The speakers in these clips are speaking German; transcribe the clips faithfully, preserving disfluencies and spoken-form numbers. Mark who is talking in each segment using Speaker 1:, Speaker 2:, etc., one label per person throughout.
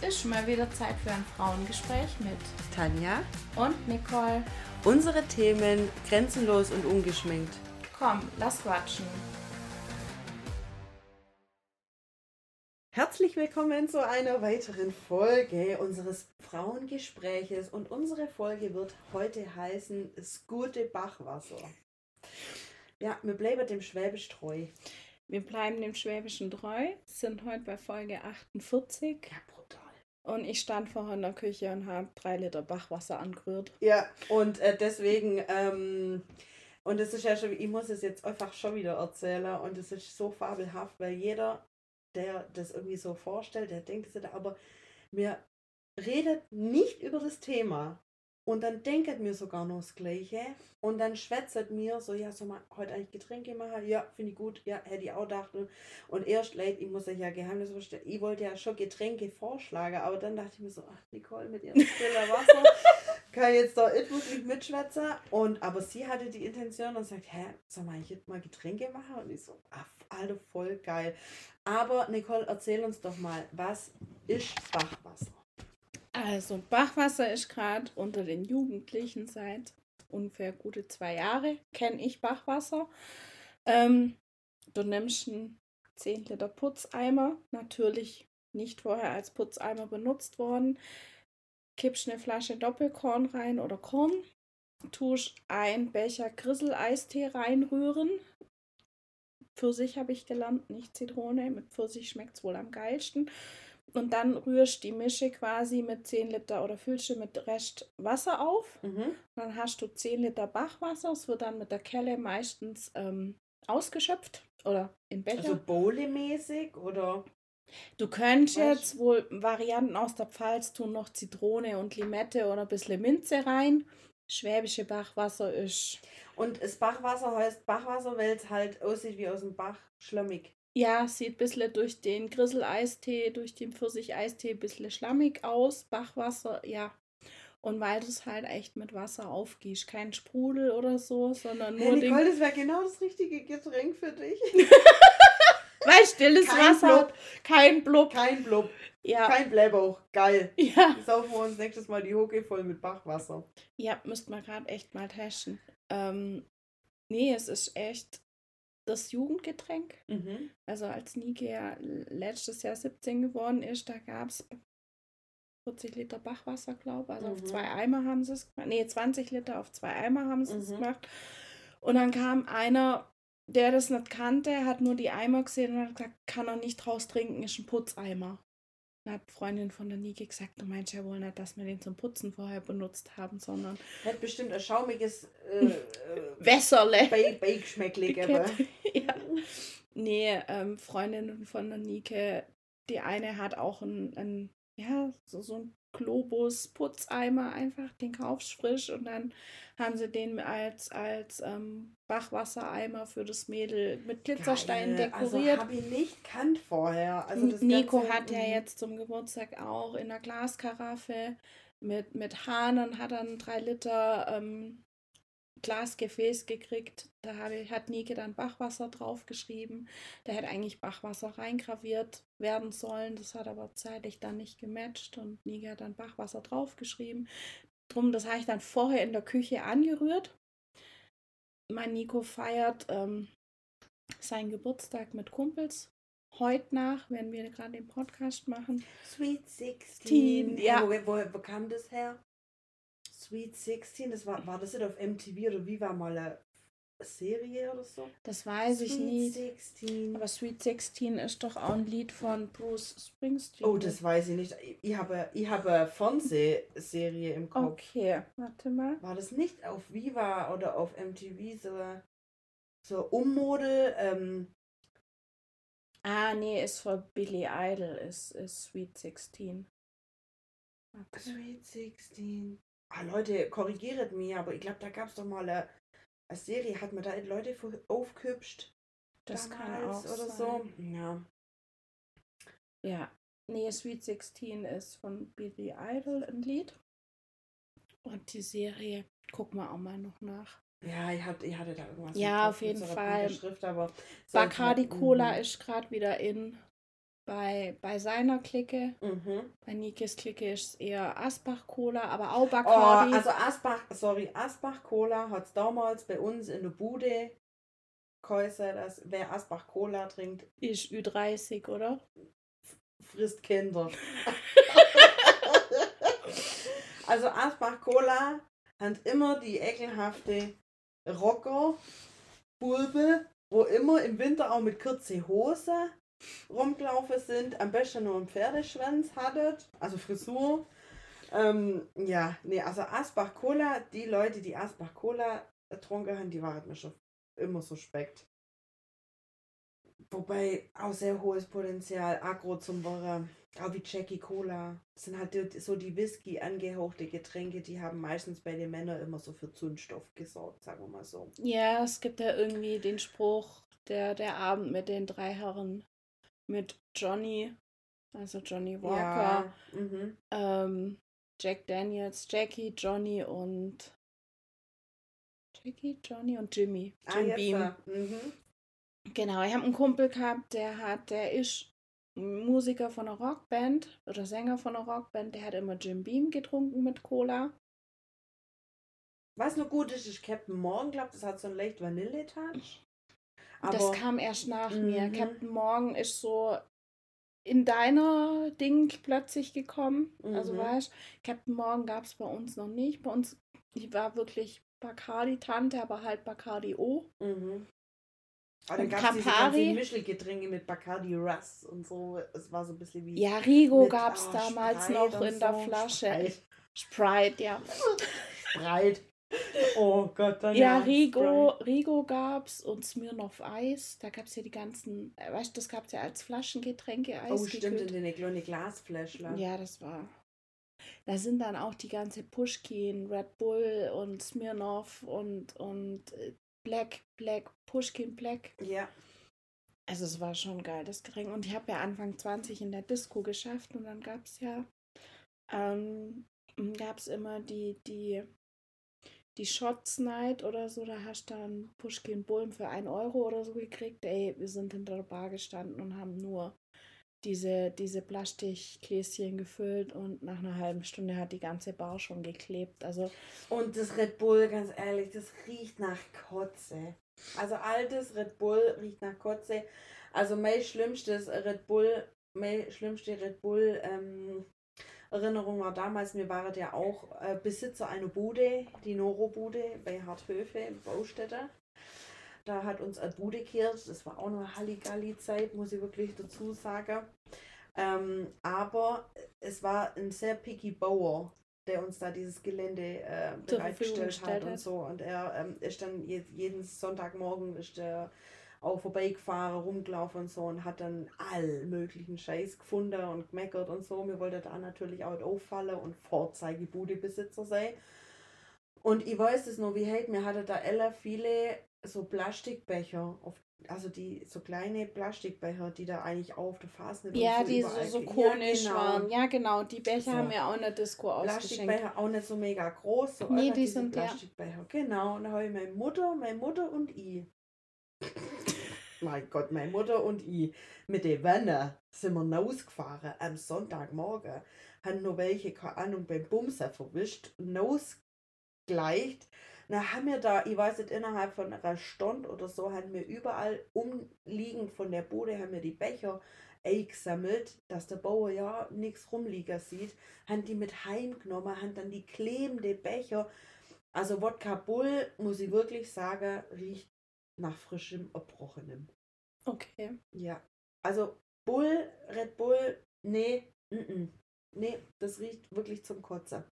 Speaker 1: ist mal wieder Zeit für ein Frauengespräch mit
Speaker 2: Tanja
Speaker 1: und Nicole.
Speaker 2: Unsere Themen grenzenlos und ungeschminkt.
Speaker 1: Komm, lass quatschen.
Speaker 2: Herzlich willkommen zu einer weiteren Folge unseres Frauengespräches. Und unsere Folge wird heute heißen das gute Bachwasser. Ja, wir bleiben dem Schwäbisch treu.
Speaker 1: Wir bleiben dem Schwäbischen treu, sind heute bei Folge achtundvierzig.
Speaker 2: Ja, brutal.
Speaker 1: Und ich stand vorher in der Küche und habe drei Liter Bachwasser angerührt.
Speaker 2: Ja, und äh, deswegen, ähm, und es ist ja schon, ich muss es jetzt einfach schon wieder erzählen und es ist so fabelhaft, weil jeder, der das irgendwie so vorstellt, der denkt es, aber mir redet nicht über das Thema. Und dann denkt mir sogar noch das Gleiche. Und dann schwätzt mir so, ja, soll man heute eigentlich Getränke machen? Ja, finde ich gut. Ja, hätte ich auch gedacht. Und erst, leid, ich muss euch ja Geheimnis verstehen, ich wollte ja schon Getränke vorschlagen, aber dann dachte ich mir so, ach, Nicole, mit ihrem stillen Wasser kann ich jetzt da nicht wirklich mitschwätzen. Und, aber sie hatte die Intention und sagt, hä, soll man jetzt mal Getränke machen? Und ich so, ach, Alter, voll geil. Aber Nicole, erzähl uns doch mal, was ist Bachwasser?
Speaker 1: Also Bachwasser ist gerade unter den Jugendlichen seit ungefähr gute zwei Jahre, kenne ich Bachwasser. Ähm, du nimmst einen zehn Liter Putzeimer, natürlich nicht vorher als Putzeimer benutzt worden, kippst eine Flasche Doppelkorn rein oder Korn, tust ein Becher Grissel-Eistee reinrühren. Pfirsich habe ich gelernt, nicht Zitrone. Mit Pfirsich schmeckt es wohl am geilsten. Und dann rührst die Mische quasi mit zehn Liter oder füllst du mit Rest Wasser auf.
Speaker 2: Mhm.
Speaker 1: Dann hast du zehn Liter Bachwasser. Es wird dann mit der Kelle meistens ähm, ausgeschöpft oder in Becher.
Speaker 2: Also Bowle-mäßig oder?
Speaker 1: Du könntest
Speaker 2: Weißt-
Speaker 1: jetzt wohl Varianten aus der Pfalz tun, noch Zitrone und Limette oder ein bisschen Minze rein. Schwäbische Bachwasser ist...
Speaker 2: Und das Bachwasser heißt Bachwasser, weil es halt aussieht wie aus dem Bach, schlammig.
Speaker 1: Ja, sieht ein bisschen durch den Grissel-Eistee, durch den Pfirsich-Eistee ein bisschen schlammig aus. Bachwasser, ja. Und weil du es halt echt mit Wasser aufgießt. Kein Sprudel oder so, sondern nur
Speaker 2: Hey,
Speaker 1: den...
Speaker 2: Nicole, das wäre genau das richtige Getränk für dich.
Speaker 1: Weil stilles
Speaker 2: Kein
Speaker 1: Wasser,
Speaker 2: Blub.
Speaker 1: kein Blub.
Speaker 2: Kein Blub,
Speaker 1: Ja,
Speaker 2: kein Blähbauch. Geil.
Speaker 1: ja.
Speaker 2: Saufen wir uns nächstes Mal die Hucke voll mit Bachwasser.
Speaker 1: Ja, müsste man gerade echt mal testen. Ähm, nee, es ist echt das Jugendgetränk.
Speaker 2: Mhm.
Speaker 1: Also als Nike ja letztes Jahr siebzehn geworden ist, da gab es vierzig Liter Bachwasser, glaube ich. Also
Speaker 2: Mhm.
Speaker 1: auf zwei Eimer haben sie es gemacht. Nee, zwanzig Liter auf zwei Eimer haben sie es
Speaker 2: Mhm.
Speaker 1: gemacht. Und dann kam einer, der das nicht kannte, hat nur die Eimer gesehen und hat gesagt, kann er nicht draus trinken, ist ein Putzeimer. Dann hat die Freundin von der Nike gesagt, du meinst ja wohl nicht, dass wir den zum Putzen vorher benutzt haben, sondern
Speaker 2: Hat bestimmt ein schaumiges äh, äh,
Speaker 1: Wässerle.
Speaker 2: Ba- Bake-Schmeckli gegeben.
Speaker 1: Ja. Nee, ähm, Freundin von der Nike, die eine hat auch ein, ein ja, so, so ein Globus-Putzeimer einfach, den kaufst frisch und dann haben sie den als, als ähm, Bachwassereimer für das Mädel mit Glitzersteinen
Speaker 2: Geil. Also
Speaker 1: dekoriert.
Speaker 2: habe ich nicht kannt vorher. Also das
Speaker 1: Nico
Speaker 2: Ganze,
Speaker 1: hat ja
Speaker 2: mhm.
Speaker 1: jetzt zum Geburtstag auch in einer Glaskaraffe mit, mit Hahnen hat er ein drei Liter ähm, Glasgefäß gekriegt. Da habe, hat Nike dann Bachwasser draufgeschrieben. Da hätte eigentlich Bachwasser reingraviert werden sollen. Das hat aber zeitlich dann nicht gematcht und Nike hat dann Bachwasser draufgeschrieben. Drum, das habe ich dann vorher in der Küche angerührt. Mein Nico feiert ähm, seinen Geburtstag mit Kumpels. Heute nach, wenn wir gerade den Podcast machen.
Speaker 2: Sweet sixteen.
Speaker 1: Teen, ja.
Speaker 2: Wo, wo, wo kam das her? Sweet sixteen, das war, war das nicht auf M T V oder wie war mal eine Serie oder so?
Speaker 1: Das weiß ich nicht.
Speaker 2: Sweet sixteen.
Speaker 1: Aber Sweet sixteen ist doch auch ein Lied von Bruce Springsteen.
Speaker 2: Oh, das weiß ich nicht. Ich habe, ich habe eine Fernsehserie im Kopf.
Speaker 1: Okay, warte mal.
Speaker 2: War das nicht auf Viva oder auf M T V so, so Ummodel? Ähm,
Speaker 1: Ah, nee, ist von Billy Idol, ist, ist Sweet sixteen. Okay.
Speaker 2: Sweet sixteen. Ah, Leute, korrigiert mich, aber ich glaube, da gab es doch mal eine, eine Serie, hat man da Leute aufgehübscht?
Speaker 1: Das kann
Speaker 2: damals
Speaker 1: auch
Speaker 2: oder
Speaker 1: sein.
Speaker 2: so? Ja.
Speaker 1: Ja, nee, Sweet sixteen ist von Billy Idol ein Lied. Und die Serie gucken wir auch mal noch nach.
Speaker 2: Ja, ich hatte, ich hatte da irgendwas.
Speaker 1: Ja,
Speaker 2: im
Speaker 1: auf
Speaker 2: Kopf mit
Speaker 1: jeden
Speaker 2: so einer
Speaker 1: Fall.
Speaker 2: bunten Schrift, aber
Speaker 1: Bacardi
Speaker 2: halt,
Speaker 1: Cola
Speaker 2: mhm.
Speaker 1: ist gerade wieder in. bei, bei seiner Clique.
Speaker 2: Mhm.
Speaker 1: Bei Nikes Clique ist es eher Asbach-Cola, aber auch
Speaker 2: Oh,
Speaker 1: Bacardi.
Speaker 2: also Asbach, sorry, Asbach Cola hat es damals bei uns in der Bude geheißen, dass wer Asbach Cola trinkt,
Speaker 1: Ist Ü dreißig, oder?
Speaker 2: frisst Kinder. Also Asbach Cola hat immer die ekelhafte Rocker, Bulbe, wo immer im Winter auch mit kurze Hose rumgelaufen sind, am besten nur einen Pferdeschwanz hattet, also Frisur. Ähm, ja, nee, also Asbach Cola, die Leute, die Asbach Cola getrunken haben, die waren mir schon immer suspekt. Wobei auch sehr hohes Potenzial, Agro zum Woche, auch wie Jackie Cola. Das sind halt die, so die Whisky angehauchte Getränke, die haben meistens bei den Männern immer so für Zündstoff gesorgt, sagen wir mal so.
Speaker 1: Ja, es gibt ja irgendwie den Spruch, der, der Abend mit den drei Herren, mit Johnny, also Johnny Walker,
Speaker 2: Ja, mhm.
Speaker 1: ähm, Jack Daniels, Jackie, Johnny und Jackie, Johnny und Jimmy.
Speaker 2: Ah,
Speaker 1: Jim
Speaker 2: jetzt,
Speaker 1: Beam.
Speaker 2: äh, mhm.
Speaker 1: Genau, ich habe einen Kumpel gehabt, der hat, der ist Musiker von einer Rockband oder Sänger von einer Rockband, der hat immer Jim Beam getrunken mit Cola.
Speaker 2: Was noch gut ist, ist Captain Morgan, glaube das hat so einen leicht Vanille-Touch.
Speaker 1: Das
Speaker 2: Aber,
Speaker 1: kam erst nach mir.
Speaker 2: mhm,
Speaker 1: Captain Morgan ist so in deiner Ding plötzlich gekommen. Also
Speaker 2: mhm,
Speaker 1: weißt, Captain Morgan gab es bei uns noch nicht. Bei uns, ich war wirklich Bacardi-Tante, aber halt Bacardi O.
Speaker 2: mhm. Aber dann
Speaker 1: Und
Speaker 2: gab es diese ganzen
Speaker 1: Campari.
Speaker 2: Mischelgetränke mit Bacardi Russ und so. Es war so ein bisschen wie
Speaker 1: Ja, Rigo
Speaker 2: mit
Speaker 1: gab es
Speaker 2: oh,
Speaker 1: damals
Speaker 2: Sprite
Speaker 1: noch
Speaker 2: und
Speaker 1: in der
Speaker 2: so.
Speaker 1: Flasche.
Speaker 2: Sprite.
Speaker 1: Sprite, ja.
Speaker 2: Sprite. Oh Gott, dann
Speaker 1: Ja,
Speaker 2: ja.
Speaker 1: Rigo,
Speaker 2: Sprite.
Speaker 1: Rigo gab's und Smirnoff Eis. Da gab es ja die ganzen, äh, weißt du, das gab es ja als Flaschengetränke,
Speaker 2: Oh, stimmt, in
Speaker 1: eisgekühlt.
Speaker 2: den kleinen Glasfläschchen.
Speaker 1: Ja, das war. Da sind dann auch die ganze Pushkin, Red Bull und Smirnoff und, und äh, Black, Black, Pushkin Black.
Speaker 2: Ja.
Speaker 1: Also es war schon geil, das Getränk. Und ich habe ja Anfang zwanzig in der Disco geschafft und dann gab es ja, ähm, gab es immer die, die, die Shots Night oder so, da hast du dann Pushkin Bullen für ein Euro oder so gekriegt. Ey, wir sind hinter der Bar gestanden und haben nur diese, diese Plastikgläschen gefüllt und nach einer halben Stunde hat die ganze Bar schon geklebt. Also
Speaker 2: Und das Red Bull, ganz ehrlich, das riecht nach Kotze. Also altes Red Bull riecht nach Kotze. Also mein schlimmstes Red Bull, mein schlimmste Red Bull ähm, Erinnerung war damals, wir waren ja auch äh, Besitzer einer Bude, die Noro-Bude bei Harthöfe, Baustätte. Da hat uns eine Bude gekehrt, das war auch noch eine Halligalli-Zeit, muss ich wirklich dazu sagen. Ähm, aber es war ein sehr picky Bauer, der uns da dieses Gelände äh,
Speaker 1: zur Verfügung
Speaker 2: bereitgestellt
Speaker 1: gestellt
Speaker 2: hat und
Speaker 1: hat.
Speaker 2: so. Und er ähm, ist dann je, jeden Sonntagmorgen ist der auch vorbeigefahren, rumgelaufen und so und hat dann all möglichen Scheiß gefunden und gemeckert und so. Wir wollten da natürlich auch auffallen und Vorzeigebudebesitzer sein. Und ich weiß es noch, wie halt, mir hatte da Ella viele so Plastikbecher, auf, also die so kleine Plastikbecher, die da eigentlich auch auf der Fasnet
Speaker 1: Ja,
Speaker 2: und so
Speaker 1: die so,
Speaker 2: überall.
Speaker 1: so
Speaker 2: ge-
Speaker 1: konisch
Speaker 2: ja, genau.
Speaker 1: waren. Ja, genau. Die Becher
Speaker 2: So.
Speaker 1: haben wir auch in der Disco ausgeschenkt.
Speaker 2: Plastikbecher auch nicht so mega groß, so
Speaker 1: Nee,
Speaker 2: einfach
Speaker 1: die
Speaker 2: diese
Speaker 1: sind ja.
Speaker 2: Plastikbecher. Genau, und da habe ich meine Mutter, meine Mutter und ich. Mein Gott, meine Mutter und ich. Mit der Wanne sind wir rausgefahren am Sonntagmorgen. Haben nur welche, keine Ahnung, beim Bumser verwischt, rausgleicht. Na, haben wir da, ich weiß nicht, innerhalb von einer Stunde oder so, haben wir überall umliegend von der Bude, haben wir die Becher eingesammelt, dass der Bauer ja nichts rumliegen sieht. Haben die mit heimgenommen, haben dann die klebende Becher. Also Wodka Bull, muss ich wirklich sagen, riecht nach frischem Erbrochenem.
Speaker 1: Okay.
Speaker 2: Ja. Also Bull, Red Bull, nee, mm -mm. Nee, das riecht wirklich zum Kotzen.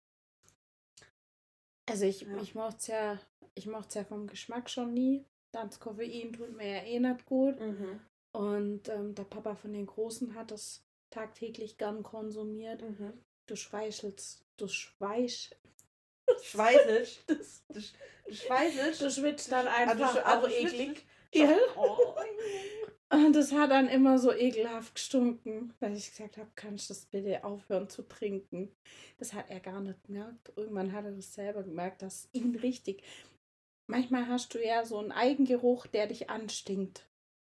Speaker 1: Also ich,
Speaker 2: Ja.
Speaker 1: ich mochte es ja, ich mochte es ja vom Geschmack schon nie. Das Koffein tut mir ja eh nicht gut.
Speaker 2: Mhm.
Speaker 1: Und ähm, der Papa von den Großen hat das tagtäglich gern konsumiert.
Speaker 2: Mhm.
Speaker 1: Du schweichelst, du schweich.
Speaker 2: Schweißelst.
Speaker 1: Das,
Speaker 2: Du, sch- du schweißelst.
Speaker 1: du schwitzt dann
Speaker 2: Ah, du
Speaker 1: einfach
Speaker 2: sch- ah,
Speaker 1: auch
Speaker 2: du
Speaker 1: eklig.
Speaker 2: schwitzt.
Speaker 1: Ja.
Speaker 2: Oh.
Speaker 1: Und das hat dann immer so ekelhaft gestunken, weil ich gesagt habe, kannst du das bitte aufhören zu trinken? Das hat er gar nicht gemerkt. Irgendwann hat er das selber gemerkt, dass ihn richtig. Manchmal hast du ja so einen Eigengeruch, der dich anstinkt.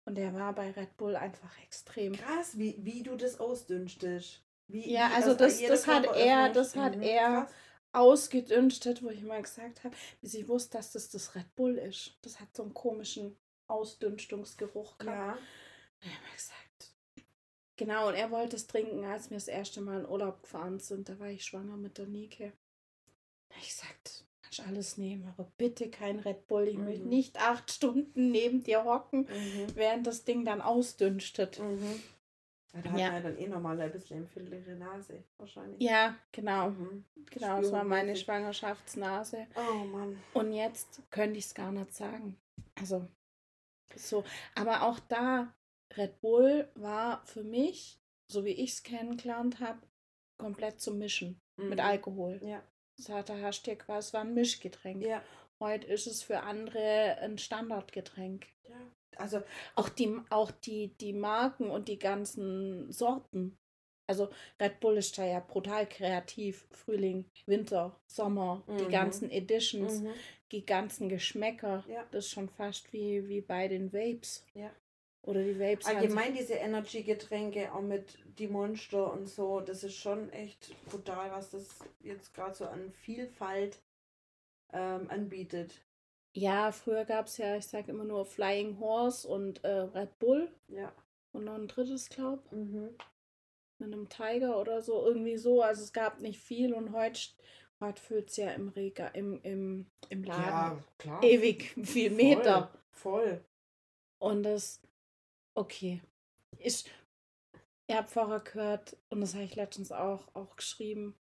Speaker 1: Und der war bei Red Bull einfach extrem.
Speaker 2: Krass, wie, wie du das ausdünstest. Wie,
Speaker 1: Ja,
Speaker 2: wie,
Speaker 1: also das, das hat er, das hat
Speaker 2: mhm,
Speaker 1: er
Speaker 2: krass.
Speaker 1: ausgedünstet, wo ich mal gesagt habe, bis ich wusste, dass das das Red Bull ist. Das hat so einen komischen Ausdünstungsgeruch gehabt.
Speaker 2: Ja.
Speaker 1: Und ich habe gesagt, genau, und er wollte es trinken, als wir das erste Mal in Urlaub gefahren sind. Da war ich schwanger mit der Nike. Da habe ich gesagt, kannst alles nehmen, aber bitte kein Red Bull. Ich
Speaker 2: Mhm.
Speaker 1: will nicht acht Stunden neben dir hocken,
Speaker 2: Mhm.
Speaker 1: während das Ding dann ausdünstet.
Speaker 2: Mhm. Ja, da hat
Speaker 1: Ja.
Speaker 2: man ja dann eh nochmal ein bisschen empfindlichere Nase, wahrscheinlich.
Speaker 1: Ja, genau.
Speaker 2: Mhm.
Speaker 1: Genau, das war meine
Speaker 2: Spürmäßig.
Speaker 1: Schwangerschaftsnase.
Speaker 2: Oh Mann.
Speaker 1: Und jetzt könnte ich es gar nicht sagen. Also, so. Aber auch da, Red Bull war für mich, so wie ich es kennengelernt habe, komplett zum Mischen
Speaker 2: Mhm.
Speaker 1: mit Alkohol.
Speaker 2: Ja.
Speaker 1: Das hat der Hashtag war, es war ein Mischgetränk.
Speaker 2: Ja.
Speaker 1: Heute ist es für andere ein Standardgetränk.
Speaker 2: Ja. Also,
Speaker 1: Auch die, auch die, die Marken und die ganzen Sorten. Also Red Bull ist da ja brutal kreativ. Frühling, Winter, Sommer, die
Speaker 2: Mhm.
Speaker 1: ganzen Editions,
Speaker 2: mhm.
Speaker 1: die ganzen Geschmäcker.
Speaker 2: Ja.
Speaker 1: Das ist schon fast wie, wie bei den Vapes.
Speaker 2: Ja.
Speaker 1: Oder die Vapes. haben
Speaker 2: Allgemein diese Energy-Getränke, auch mit die Monster und so, das ist schon echt brutal, was das jetzt gerade so an Vielfalt ähm, anbietet.
Speaker 1: sich- Ja, früher gab es ja, ich sage immer nur Flying Horse und äh, Red Bull.
Speaker 2: Ja.
Speaker 1: Und noch ein drittes, glaube ich.
Speaker 2: Mhm.
Speaker 1: Mit einem Tiger oder so, irgendwie so. Also es gab nicht viel und heute, heute füllt es ja im Rega, im, im, im Laden
Speaker 2: Ja, klar.
Speaker 1: ewig viel Meter.
Speaker 2: Voll.
Speaker 1: Und das, okay. Ich, ihr habt vorher gehört, und das habe ich letztens auch, auch geschrieben.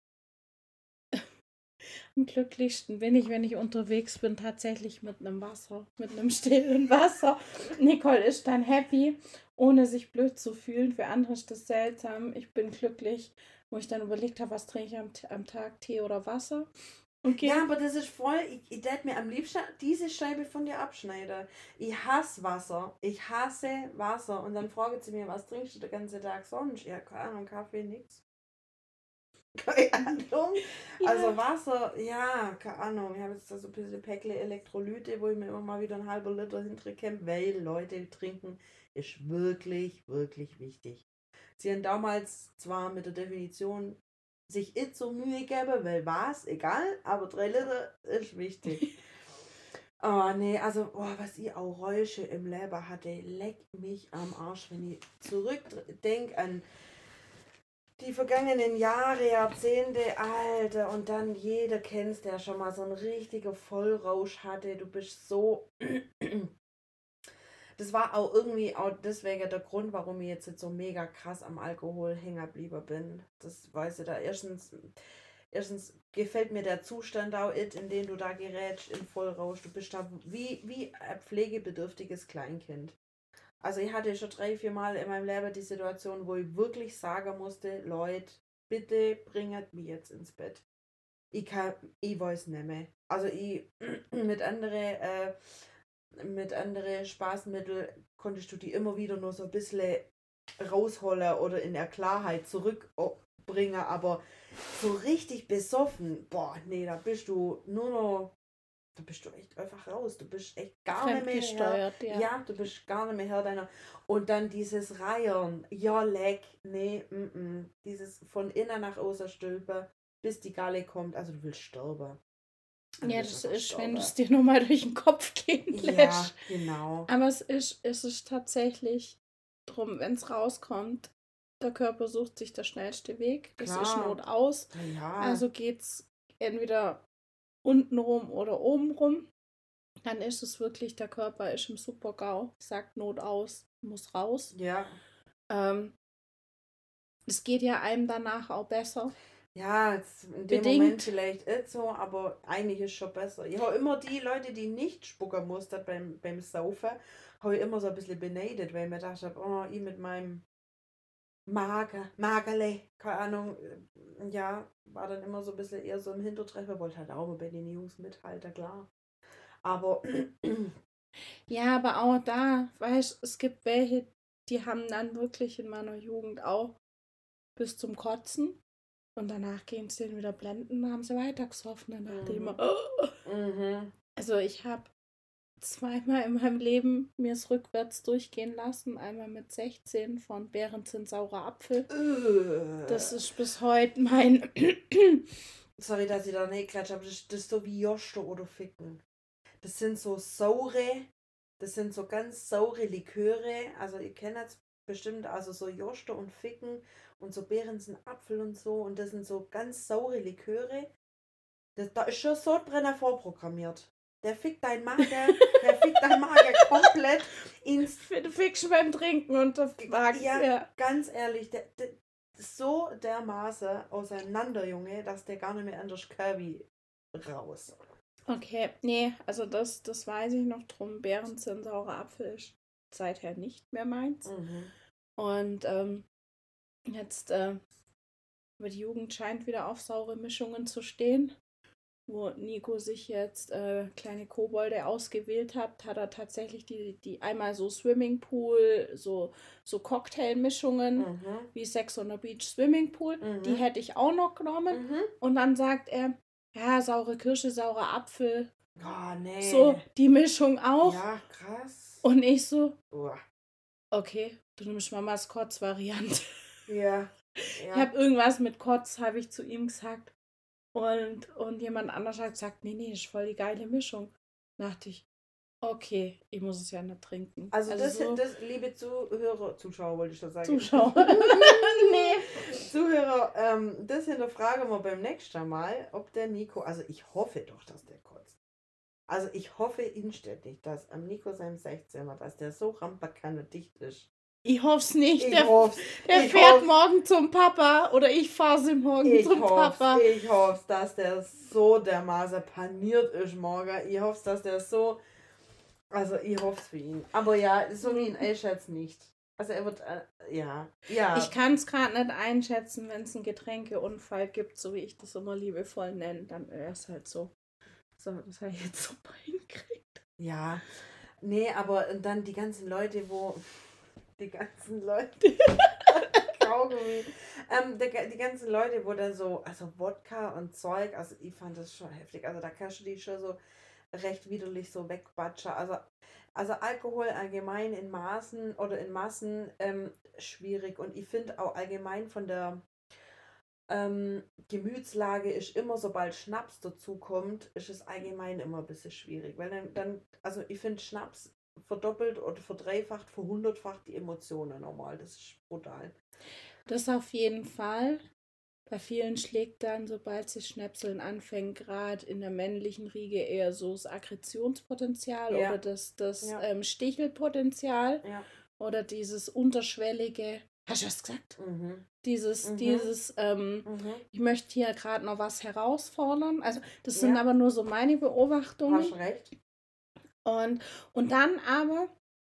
Speaker 1: Am glücklichsten bin ich, wenn ich unterwegs bin, tatsächlich mit einem Wasser, mit einem stillen Wasser. Nicole ist dann happy, ohne sich blöd zu fühlen. Für andere ist das seltsam. Ich bin glücklich, wo ich dann überlegt habe, was trinke ich am, am Tag, Tee oder Wasser. Okay.
Speaker 2: Ja, aber das ist voll, ich, ich tät mir am liebsten diese Scheibe von dir abschneiden. Ich hasse Wasser. Ich hasse Wasser. Und dann fragt sie mir, was trinkst du den ganzen Tag sonst? Ja, keine Ahnung, Kaffee, nix. Keine Ahnung.
Speaker 1: Ja.
Speaker 2: Also Wasser, ja, keine Ahnung. Ich habe jetzt da so ein bisschen Päckle Elektrolyte, wo ich mir immer mal wieder einen halben Liter hinterkämme, weil Leute trinken ist wirklich, wirklich wichtig. Sie haben damals zwar mit der Definition sich nicht so Mühe geben, weil was, egal, aber drei Liter ist wichtig. Oh nee, also oh, was ich auch Räusche im Leben hatte, leck mich am Arsch, wenn ich zurückdenke an die vergangenen Jahre, Jahrzehnte, Alter, und dann jeder kennst, der schon mal so einen richtigen Vollrausch hatte. Du bist so. Das war auch irgendwie auch deswegen der Grund, warum ich jetzt so mega krass am Alkohol hängen geblieben bin. Das weiß ich da. Erstens, erstens gefällt mir der Zustand auch nicht, in den du da gerätst, in Vollrausch. Du bist da wie, wie ein pflegebedürftiges Kleinkind. Also ich hatte schon drei, vier Mal in meinem Leben die Situation, wo ich wirklich sagen musste, Leute, bitte bringt mich jetzt ins Bett. Ich kann, ich weiß nicht mehr. Also ich mit anderen äh, mit anderen Spaßmitteln konntest du die immer wieder nur so ein bisschen rausholen oder in der Klarheit zurückbringen, aber so richtig besoffen, boah, nee, da bist du nur noch, da bist du echt einfach raus, du bist echt gar nicht mehr Herr,
Speaker 1: ja.
Speaker 2: ja, du bist gar nicht mehr Herr deiner, und dann dieses Reiern, ja, leck, nee, mm, mm, dieses von innen nach außen stülpen, bis die Galle kommt, also du willst sterben. Also
Speaker 1: Ja,
Speaker 2: du willst
Speaker 1: das
Speaker 2: einfach
Speaker 1: ist, wenn
Speaker 2: sterben.
Speaker 1: du es dir nur mal durch den Kopf gehen lässt.
Speaker 2: Ja, genau.
Speaker 1: Aber es ist, es ist tatsächlich drum, wenn es rauskommt, der Körper sucht sich der schnellste Weg. Das ist
Speaker 2: Klar.
Speaker 1: Not aus.
Speaker 2: Ja.
Speaker 1: Also geht's entweder unten rum oder oben rum. Dann ist es wirklich, der Körper ist im Super-GAU, sagt Not aus, muss raus.
Speaker 2: Ja.
Speaker 1: Ähm, es geht ja einem danach auch besser.
Speaker 2: Ja, jetzt in dem
Speaker 1: Bedingt.
Speaker 2: Moment vielleicht nicht so, aber eigentlich ist schon besser. Ich habe immer die Leute, die nicht spucken mussten beim, beim Saufen, habe ich immer so ein bisschen beneidet, weil ich mir gedacht habe, oh, ich mit meinem Mager, Magerle, keine Ahnung, äh, ja, war dann immer so ein bisschen eher so im Hintertreffen, wollte halt auch mal bei den Jungs mithalten, klar. Aber
Speaker 1: Ja, aber auch da, weißt, es gibt welche, die haben dann wirklich in meiner Jugend auch bis zum Kotzen und danach gehen sie denen wieder blenden, dann haben sie weiter gesoffen. Dann dachte ich
Speaker 2: Mhm.
Speaker 1: immer, oh.
Speaker 2: mhm.
Speaker 1: Also ich habe zweimal in meinem Leben mir es rückwärts durchgehen lassen. Einmal mit sechzehn von Beerenzins saurer Apfel. Das ist bis heute mein...
Speaker 2: Sorry, dass ich da nicht klatsche, aber das, das ist so wie Josto oder Ficken. Das sind so saure, das sind so ganz saure Liköre. Also ihr kennt das bestimmt, also so Josto und Ficken und so Beerenzen Apfel und so. Und das sind so ganz saure Liköre. Das, da ist schon Sodbrenner vorprogrammiert. Der fickt dein Magen, der fickt dein Magen komplett ins...
Speaker 1: Du fickst beim Trinken und das Magen.
Speaker 2: Ja,
Speaker 1: Ja.
Speaker 2: ganz ehrlich, der, der, so dermaßen auseinander, Junge, dass der gar nicht mehr anders Kirby raus.
Speaker 1: Okay, nee, also das, das weiß ich noch drum. Beerenzin saurer Apfel ist seither nicht mehr meins.
Speaker 2: Mhm.
Speaker 1: Und ähm, jetzt, äh, aber die Jugend scheint wieder auf saure Mischungen zu stehen. Wo Nico sich jetzt äh, kleine Kobolde ausgewählt hat, hat er tatsächlich die, die einmal so Swimmingpool, so, so Cocktailmischungen
Speaker 2: Mhm.
Speaker 1: wie Sex on the Beach Swimmingpool.
Speaker 2: Mhm.
Speaker 1: Die hätte ich auch noch genommen.
Speaker 2: Mhm.
Speaker 1: Und dann sagt er, ja, saure Kirsche, saurer Apfel.
Speaker 2: Oh, nee.
Speaker 1: So, die Mischung auch.
Speaker 2: Ja, krass.
Speaker 1: Und ich so,
Speaker 2: Uah.
Speaker 1: okay, du nimmst Mamas Kotz-Variante.
Speaker 2: Ja. ja.
Speaker 1: Ich habe irgendwas mit Kotz, habe ich zu ihm gesagt. Und, und jemand anders hat gesagt, nee, nee, das ist voll die geile Mischung. Dachte ich, okay, ich muss es ja nicht trinken.
Speaker 2: Also,
Speaker 1: Also
Speaker 2: das,
Speaker 1: so
Speaker 2: das, liebe Zuhörer, Zuschauer wollte ich schon sagen.
Speaker 1: Zuschauer. Nee.
Speaker 2: Zuhörer, ähm, das hinterfragen wir beim nächsten Mal, ob der Nico, also ich hoffe doch, dass der kotzt. Also ich hoffe inständig, dass am Nico seinem sechzehner, dass der so ramperkanne-dicht ist.
Speaker 1: Ich hoffe es nicht.
Speaker 2: Ich
Speaker 1: Der,
Speaker 2: hoff's.
Speaker 1: der
Speaker 2: Ich
Speaker 1: fährt
Speaker 2: hoff's.
Speaker 1: morgen zum Papa oder ich fahre sie morgen
Speaker 2: Ich
Speaker 1: zum
Speaker 2: hoffe,
Speaker 1: Papa.
Speaker 2: ich hoffe, dass der so dermaßen paniert ist morgen. Ich hoffe, dass der so, also ich hoffe es für ihn. Aber ja, so wie ihn einschätzt nicht. Also er wird, äh, ja, ja.
Speaker 1: Ich kann es gerade nicht einschätzen, wenn es einen Getränkeunfall gibt, so wie ich das immer liebevoll nenne, dann wäre es halt so. So, das habe ich jetzt super hingekriegt.
Speaker 2: Ja, nee, aber dann die ganzen Leute, wo, die ganzen Leute, Kaugummi, ähm, die, die ganzen Leute, wo dann so, also Wodka und Zeug, also ich fand das schon heftig, also da kannst du die schon so recht widerlich so wegbatschen, also, also Alkohol allgemein in Maßen oder in Massen ähm, schwierig und ich finde auch allgemein von der ähm, Gemütslage ist immer, sobald Schnaps dazu kommt, ist es allgemein immer ein bisschen schwierig, weil dann, dann also ich finde Schnaps verdoppelt oder verdreifacht, verhundertfacht die Emotionen normal, das ist brutal.
Speaker 1: Das auf jeden Fall. Bei vielen schlägt dann, sobald sie Schnäpseln anfängt, gerade in der männlichen Riege eher so das Aggressionspotenzial
Speaker 2: Ja.
Speaker 1: oder das, das
Speaker 2: Ja.
Speaker 1: ähm, Stichelpotenzial
Speaker 2: Ja.
Speaker 1: oder dieses unterschwellige, hast du was gesagt?
Speaker 2: Mhm.
Speaker 1: Dieses,
Speaker 2: Mhm.
Speaker 1: dieses, ähm,
Speaker 2: Mhm.
Speaker 1: ich möchte hier gerade noch was herausfordern. Also das sind
Speaker 2: Ja.
Speaker 1: aber nur so meine Beobachtungen.
Speaker 2: Hast recht.
Speaker 1: Und, und dann aber,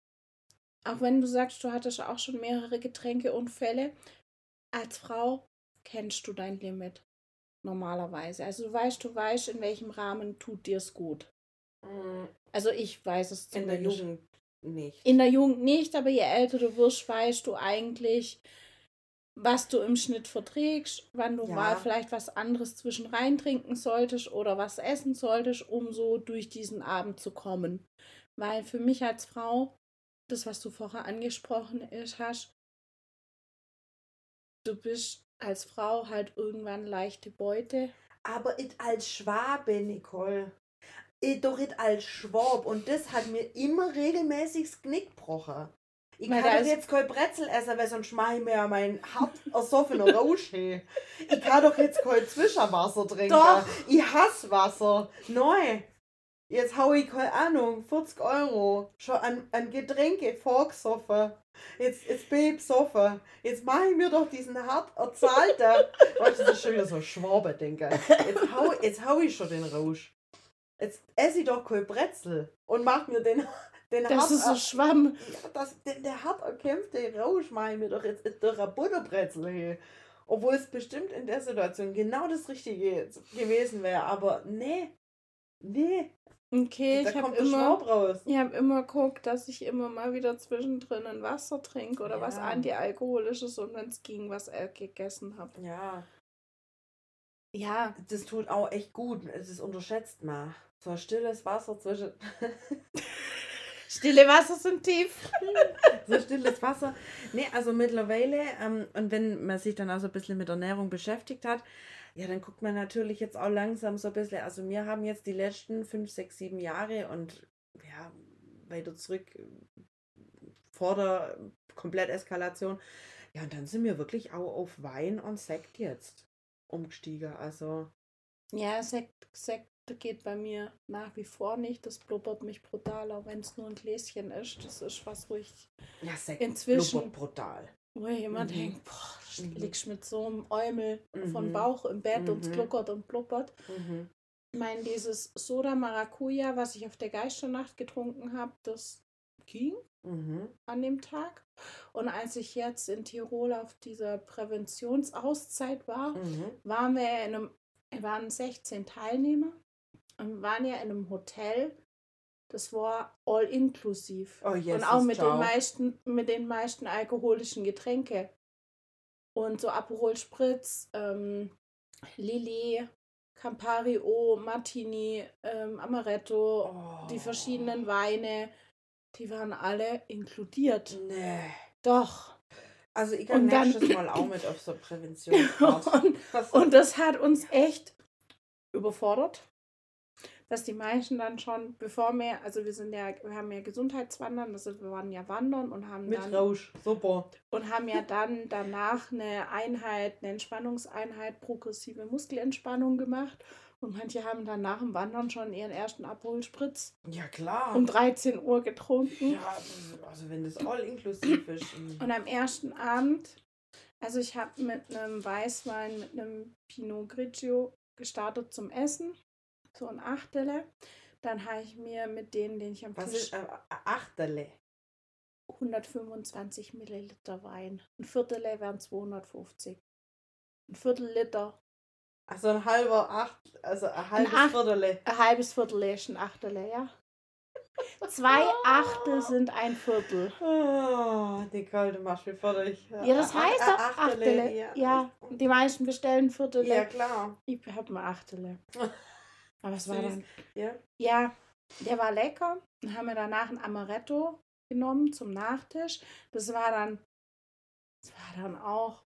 Speaker 1: auch wenn du sagst, du hattest auch schon mehrere Getränkeunfälle, als Frau kennst du dein Limit normalerweise. Also du weißt, du weißt, in welchem Rahmen tut dir es gut.
Speaker 2: Mhm.
Speaker 1: Also ich weiß es
Speaker 2: In der
Speaker 1: zumindest.
Speaker 2: Jugend nicht.
Speaker 1: In der Jugend nicht, aber je älter du wirst, weißt du eigentlich, was du im Schnitt verträgst, wann du
Speaker 2: Ja.
Speaker 1: mal vielleicht was anderes zwischen rein trinken solltest oder was essen solltest, um so durch diesen Abend zu kommen. Weil für mich als Frau, das, was du vorher angesprochen hast, du bist als Frau halt irgendwann leichte Beute.
Speaker 2: Aber it als Schwabe, Nicole. Ich doch it als Schwab. Und das hat mir immer regelmäßig das Knick gebrochen. Ich
Speaker 1: Weil
Speaker 2: kann
Speaker 1: da
Speaker 2: doch
Speaker 1: ist-
Speaker 2: jetzt kein Brezel essen, weil sonst mache ich mir ja mein hart ersoffener Rausch hin. Ich kann doch jetzt kein Zwischenwasser trinken.
Speaker 1: Doch.
Speaker 2: Ich hasse Wasser. Nein. Jetzt hau ich, keine Ahnung, vierzig Euro schon an, an Getränke vorgesoffen. Jetzt, jetzt bin ich besoffen. Jetzt mache ich mir doch diesen hart erzahlten. Weißt du, das ist schon wieder so ein Schwabe, denke ich. Jetzt hau, jetzt hau ich schon den Rausch. Jetzt esse ich doch kein Brezel und mach mir den, den
Speaker 1: Das
Speaker 2: hart
Speaker 1: ist so
Speaker 2: er-
Speaker 1: Schwamm.
Speaker 2: ja, das, den, der hart erkämpfte Rausch mache ich mir doch jetzt durch ein Butterbrezel hin. Obwohl es bestimmt in der Situation genau das Richtige jetzt gewesen wäre. Aber nee, nee,
Speaker 1: Okay,
Speaker 2: da
Speaker 1: ich habe
Speaker 2: kommt der
Speaker 1: immer,
Speaker 2: Schwab raus.
Speaker 1: ich hab immer geguckt, dass ich immer mal wieder zwischendrin ein Wasser trinke oder
Speaker 2: Ja.
Speaker 1: was Antialkoholisches und wenn es ging, was äh, gegessen habe.
Speaker 2: Ja.
Speaker 1: Ja.
Speaker 2: Das tut auch echt gut. Das unterschätzt man. So stilles Wasser zwischen...
Speaker 1: Stille Wasser sind tief.
Speaker 2: So stilles Wasser. Nee, also mittlerweile, ähm, und wenn man sich dann auch so ein bisschen mit Ernährung beschäftigt hat, ja, dann guckt man natürlich jetzt auch langsam so ein bisschen, also wir haben jetzt die letzten fünf, sechs, sieben Jahre und ja, weiter zurück vor der Kompletteskalation, ja, und dann sind wir wirklich auch auf Wein und Sekt jetzt umgestiegen, also...
Speaker 1: Ja, Sekt, Sekt geht bei mir nach wie vor nicht. Das blubbert mich brutal, auch wenn es nur ein Gläschen ist. Das ist was, wo ich
Speaker 2: ja, Sekt
Speaker 1: inzwischen,
Speaker 2: brutal.
Speaker 1: wo ich immer
Speaker 2: Mhm.
Speaker 1: denke, boah,
Speaker 2: Mhm.
Speaker 1: liegst mit so einem Eumel
Speaker 2: Mhm.
Speaker 1: von Bauch im Bett und es
Speaker 2: Mhm.
Speaker 1: gluckert und blubbert.
Speaker 2: Mhm.
Speaker 1: Ich meine, dieses Soda Maracuja, was ich auf der Geisternacht getrunken habe, das ging
Speaker 2: Mhm.
Speaker 1: an dem Tag. Und als ich jetzt in Tirol auf dieser Präventionsauszeit war,
Speaker 2: Mhm.
Speaker 1: waren wir in einem, wir waren sechzehn Teilnehmer und wir waren ja in einem Hotel, das war all inklusiv.
Speaker 2: Oh, Jesus,
Speaker 1: und auch mit
Speaker 2: ciao.
Speaker 1: den meisten, mit den meisten alkoholischen Getränke. Und so Aperol Spritz, ähm, Lillet, Campari O, Martini, ähm, Amaretto,
Speaker 2: Oh.
Speaker 1: die verschiedenen Weine, die waren alle inkludiert.
Speaker 2: Nee.
Speaker 1: Doch.
Speaker 2: Also ich gehe
Speaker 1: Und dann-
Speaker 2: nächstes Mal auch mit auf so Präventionsfahrt.
Speaker 1: und, und das hat uns echt überfordert, dass die meisten dann schon, bevor wir, also wir sind ja, wir haben ja Gesundheitswandern, also wir waren ja wandern und haben
Speaker 2: Mit
Speaker 1: dann
Speaker 2: Rausch, super.
Speaker 1: und haben ja dann danach eine Einheit, eine Entspannungseinheit, progressive Muskelentspannung gemacht. Und manche haben dann nach dem Wandern schon ihren ersten Aperol Spritz
Speaker 2: Ja, klar.
Speaker 1: um dreizehn Uhr getrunken.
Speaker 2: Ja, also wenn das all inklusiv ist.
Speaker 1: Und am ersten Abend, also ich habe mit einem Weißwein, mit einem Pinot Grigio gestartet zum Essen, so ein Achtele. Dann habe ich mir mit denen, den ich am
Speaker 2: Was
Speaker 1: Tisch...
Speaker 2: ist ein Achterle?
Speaker 1: hundertfünfundzwanzig Milliliter Wein. Ein Viertel wären zweihundertfünfzig. Ein Viertel Liter.
Speaker 2: Also ein halber Acht, also ein halbes
Speaker 1: Acht-
Speaker 2: Viertel.
Speaker 1: Ein halbes Viertel ist ein Achtel, ja. Zwei Achtel sind ein Viertel.
Speaker 2: Oh, Nicole, du machst mich fertig.
Speaker 1: Ja, das heißt doch Achtele.
Speaker 2: Ja.
Speaker 1: Ja, die meisten bestellen Viertel.
Speaker 2: Ja, klar.
Speaker 1: Ich hab mal Achtele. Aber es war
Speaker 2: Süß.
Speaker 1: dann...
Speaker 2: Ja.
Speaker 1: Ja, der war lecker. Dann haben wir danach ein Amaretto genommen zum Nachtisch. Das war dann... Das war dann auch...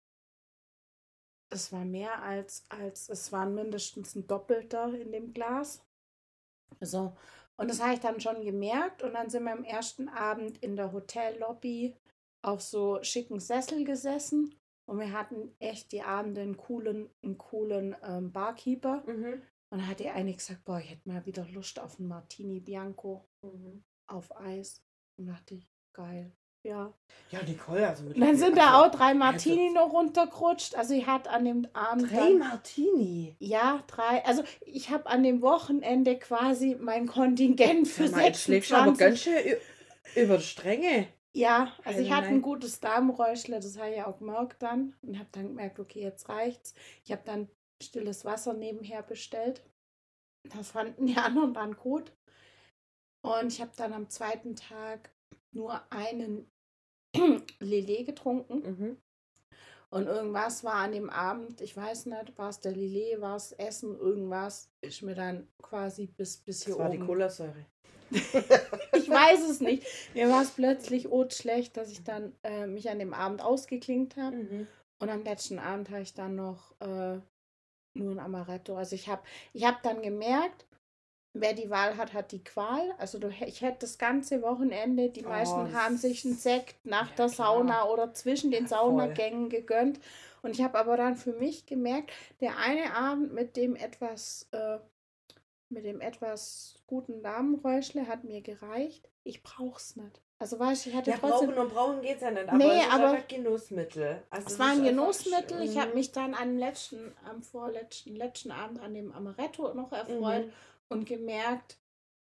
Speaker 1: Es war mehr als, als... Es waren mindestens ein Doppelter in dem Glas. So. Und das habe ich dann schon gemerkt. Und dann sind wir am ersten Abend in der Hotellobby auf so schicken Sessel gesessen. Und wir hatten echt die Abende einen coolen, einen coolen ähm, Barkeeper.
Speaker 2: Mhm.
Speaker 1: Und dann hat die eine gesagt, boah, ich hätte mal wieder Lust auf einen Martini Bianco
Speaker 2: Mhm.
Speaker 1: auf Eis. Und dachte ich, geil. Ja.
Speaker 2: Ja, Nicole, also mit
Speaker 1: Und dann sind da
Speaker 2: also,
Speaker 1: auch drei Martini noch runtergerutscht. Also ich hatte an dem Abend...
Speaker 2: Drei
Speaker 1: dann,
Speaker 2: Martini.
Speaker 1: ja, drei. Also ich habe an dem Wochenende quasi mein Kontingent für
Speaker 2: Sag mal, jetzt schlägst du aber ganz
Speaker 1: sechsundzwanzig.
Speaker 2: schön ü- über die Stränge.
Speaker 1: Ja, also ich
Speaker 2: Nein,
Speaker 1: hatte ein
Speaker 2: nein.
Speaker 1: gutes Darmräuschle, das habe ich auch gemerkt dann. Und habe dann gemerkt, okay, jetzt reicht's. Ich habe dann stilles Wasser nebenher bestellt. Das fanden die anderen dann gut. Und ich habe dann am zweiten Tag nur einen Lillet getrunken.
Speaker 2: Mhm.
Speaker 1: Und irgendwas war an dem Abend, ich weiß nicht, war es der Lillet, war es Essen, irgendwas ist mir dann quasi bis, bis hier
Speaker 2: Das war
Speaker 1: oben.
Speaker 2: die Cola-Säure.
Speaker 1: Ich weiß es nicht. Mir war es plötzlich schlecht, dass ich dann äh, mich an dem Abend ausgeklinkt habe.
Speaker 2: Mhm.
Speaker 1: Und am letzten Abend habe ich dann noch äh, nur ein Amaretto. Also ich habe ich hab dann gemerkt, wer die Wahl hat, hat die Qual. Also du, ich hätte das ganze Wochenende, die
Speaker 2: Oh,
Speaker 1: meisten
Speaker 2: das-
Speaker 1: haben sich einen Sekt nach
Speaker 2: Ja,
Speaker 1: der
Speaker 2: klar.
Speaker 1: Sauna oder zwischen den
Speaker 2: Ja, voll.
Speaker 1: Saunagängen gegönnt. Und ich habe aber dann für mich gemerkt, der eine Abend mit dem etwas, äh, mit dem etwas guten Damenräuschle hat mir gereicht. Ich brauch's nicht. Also weißt du, ich hatte
Speaker 2: Ja,
Speaker 1: trotzdem...
Speaker 2: brauchen und brauchen geht's ja nicht. Aber
Speaker 1: Nee,
Speaker 2: es ist
Speaker 1: aber-
Speaker 2: einfach Genussmittel. Also
Speaker 1: Es
Speaker 2: es
Speaker 1: war
Speaker 2: ist
Speaker 1: ein
Speaker 2: einfach
Speaker 1: Genussmittel. Ich habe
Speaker 2: mhm.
Speaker 1: mich dann am letzten, am vorletzten, letzten Abend an dem Amaretto noch erfreut
Speaker 2: Mhm.
Speaker 1: und gemerkt,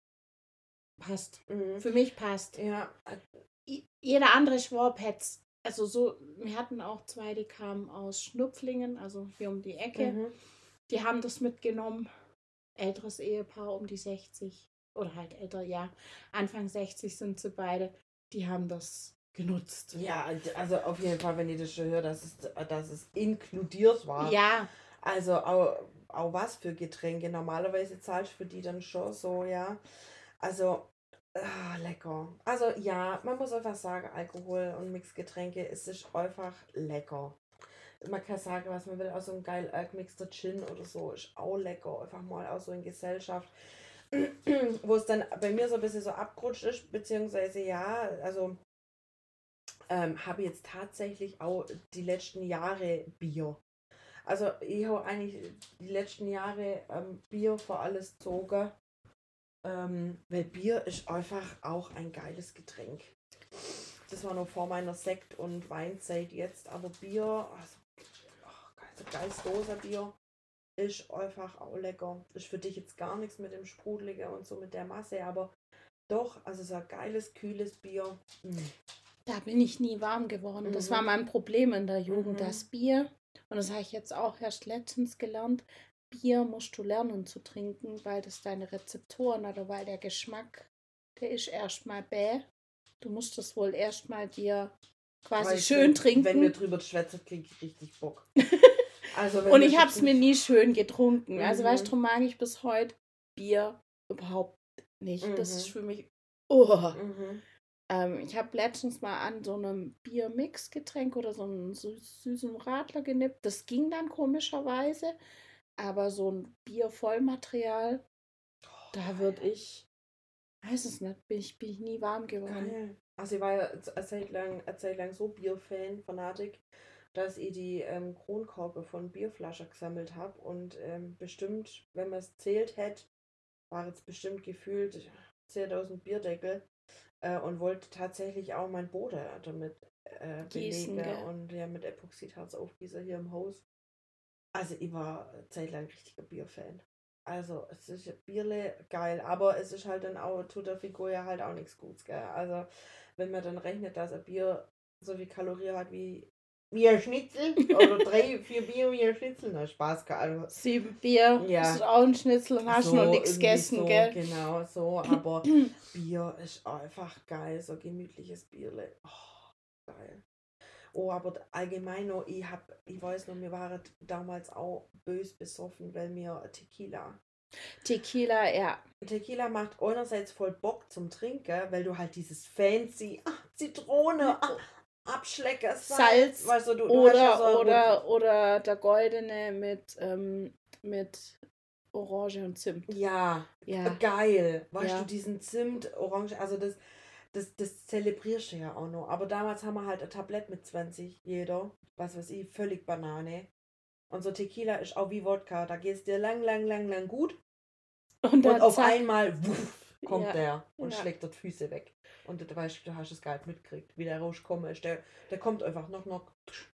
Speaker 1: passt.
Speaker 2: Mhm.
Speaker 1: Für mich passt.
Speaker 2: Ja,
Speaker 1: I- Jeder andere Schwab hätte also so, wir hatten auch zwei, die kamen aus Schnupflingen, also hier um die Ecke.
Speaker 2: mhm.
Speaker 1: Die haben das mitgenommen. Älteres Ehepaar um die sechzig oder halt älter, ja. Anfang sechzig sind sie beide. Die haben das genutzt.
Speaker 2: Ja, also auf jeden Fall, wenn ihr das schon hört, dass es, dass es inkludiert war.
Speaker 1: Ja,
Speaker 2: Also auch, auch was für Getränke. Normalerweise zahlst du für die dann schon so, ja. Also, ah, lecker. Also ja, man muss einfach sagen, Alkohol und Mixgetränke, es ist einfach lecker. Man kann sagen, was man will, auch so ein geil altmixter Gin oder so ist auch lecker. Einfach mal auch so in Gesellschaft. Wo es dann bei mir so ein bisschen so abgerutscht ist, beziehungsweise ja, also ähm, habe jetzt tatsächlich auch die letzten Jahre Bier. Also ich habe eigentlich die letzten Jahre ähm, Bier vor alles gezogen, ähm, weil Bier ist einfach auch ein geiles Getränk. Das war noch vor meiner Sekt- und Weinzeit jetzt, aber Bier, also, oh, so geiles Dosenbier ist einfach auch lecker. Ist für dich jetzt gar nichts mit dem Sprudeligen und so mit der Masse, aber doch, also so ein geiles, kühles Bier. Mm.
Speaker 1: Da bin ich nie warm geworden. Das war
Speaker 2: Mhm.
Speaker 1: mein Problem in der Jugend,
Speaker 2: Mhm.
Speaker 1: das Bier. Und das habe ich jetzt auch erst letztens gelernt. Bier musst du lernen zu trinken, weil das deine Rezeptoren oder weil der Geschmack, der ist erstmal bäh. Du musst das wohl erstmal dir quasi
Speaker 2: Weil
Speaker 1: schön
Speaker 2: wenn, wenn wir
Speaker 1: trinken.
Speaker 2: drüber schwätzen, kriege ich richtig Bock. Also wenn
Speaker 1: Und
Speaker 2: wir
Speaker 1: ich habe es
Speaker 2: schon-
Speaker 1: mir nie schön getrunken. Also weißt du,
Speaker 2: Mhm.
Speaker 1: darum mag ich bis heute Bier überhaupt nicht. Das ist
Speaker 2: Mhm.
Speaker 1: für mich. Oh.
Speaker 2: Mhm.
Speaker 1: Ähm, ich habe letztens mal an so einem Biermix-Getränk oder so einem süß, süßen Radler genippt. Das ging dann komischerweise. Aber so ein Biervollmaterial, da würde ich, weiß es nicht, bin ich, bin ich nie warm geworden.
Speaker 2: Geil. Also ich war ja eine Zeit lang, eine Zeit lang so Bierfan, Fanatik, dass ich die ähm, Kronkorken von Bierflaschen gesammelt habe und ähm, bestimmt, wenn man es zählt hätte, war jetzt bestimmt gefühlt zehntausend Bierdeckel äh, und wollte tatsächlich auch mein Boden damit äh,
Speaker 1: Gießen,
Speaker 2: belegen
Speaker 1: gell?
Speaker 2: und ja mit Epoxidharz aufgießen hier im Haus. Also ich war eine Zeit lang richtiger Bierfan. Also es ist ja Bierle geil, aber es ist halt dann auch, tut der Figur ja halt auch nichts Gutes, gell? Also wenn man dann rechnet, dass ein Bier so viel Kalorien hat wie, wie ein Schnitzel oder drei, vier Bier wie ein Schnitzel, na Spaß, gell? Also,
Speaker 1: Sieben Bier,
Speaker 2: ja,
Speaker 1: ist auch ein Schnitzel und hast noch
Speaker 2: so
Speaker 1: nichts
Speaker 2: irgendwie
Speaker 1: gegessen,
Speaker 2: so,
Speaker 1: gell?
Speaker 2: genau so, aber Bier ist einfach geil, so gemütliches Bierle. Oh, geil. Oh, aber allgemein noch, ich hab, ich weiß noch, wir waren damals auch bös besoffen, weil mir Tequila.
Speaker 1: Tequila, ja.
Speaker 2: Tequila macht einerseits voll Bock zum Trinken, weil du halt dieses fancy ah, Zitrone, ah, Abschlecker, Salz,
Speaker 1: Salz
Speaker 2: weißt du, du, du hast ja so
Speaker 1: oder,
Speaker 2: ein Rot-
Speaker 1: oder, oder der goldene mit, ähm, mit Orange und Zimt.
Speaker 2: Ja,
Speaker 1: Ja.
Speaker 2: geil. Weißt
Speaker 1: Ja.
Speaker 2: du, diesen Zimt, Orange, also das, das, das zelebrierst du ja auch noch. Aber damals haben wir halt ein Tablett mit zwanzig, jeder, was weiß ich, völlig Banane. Und so Tequila ist auch wie Wodka, da gehst dir lang, lang, lang, lang gut.
Speaker 1: Und
Speaker 2: Und
Speaker 1: dann
Speaker 2: auf
Speaker 1: zack.
Speaker 2: einmal wuff, kommt
Speaker 1: Ja,
Speaker 2: der und
Speaker 1: ja.
Speaker 2: schlägt dort Füße weg. Und du weißt, du hast es gar nicht mitgekriegt, wie der rausgekommen ist. Der, der kommt einfach noch, noch.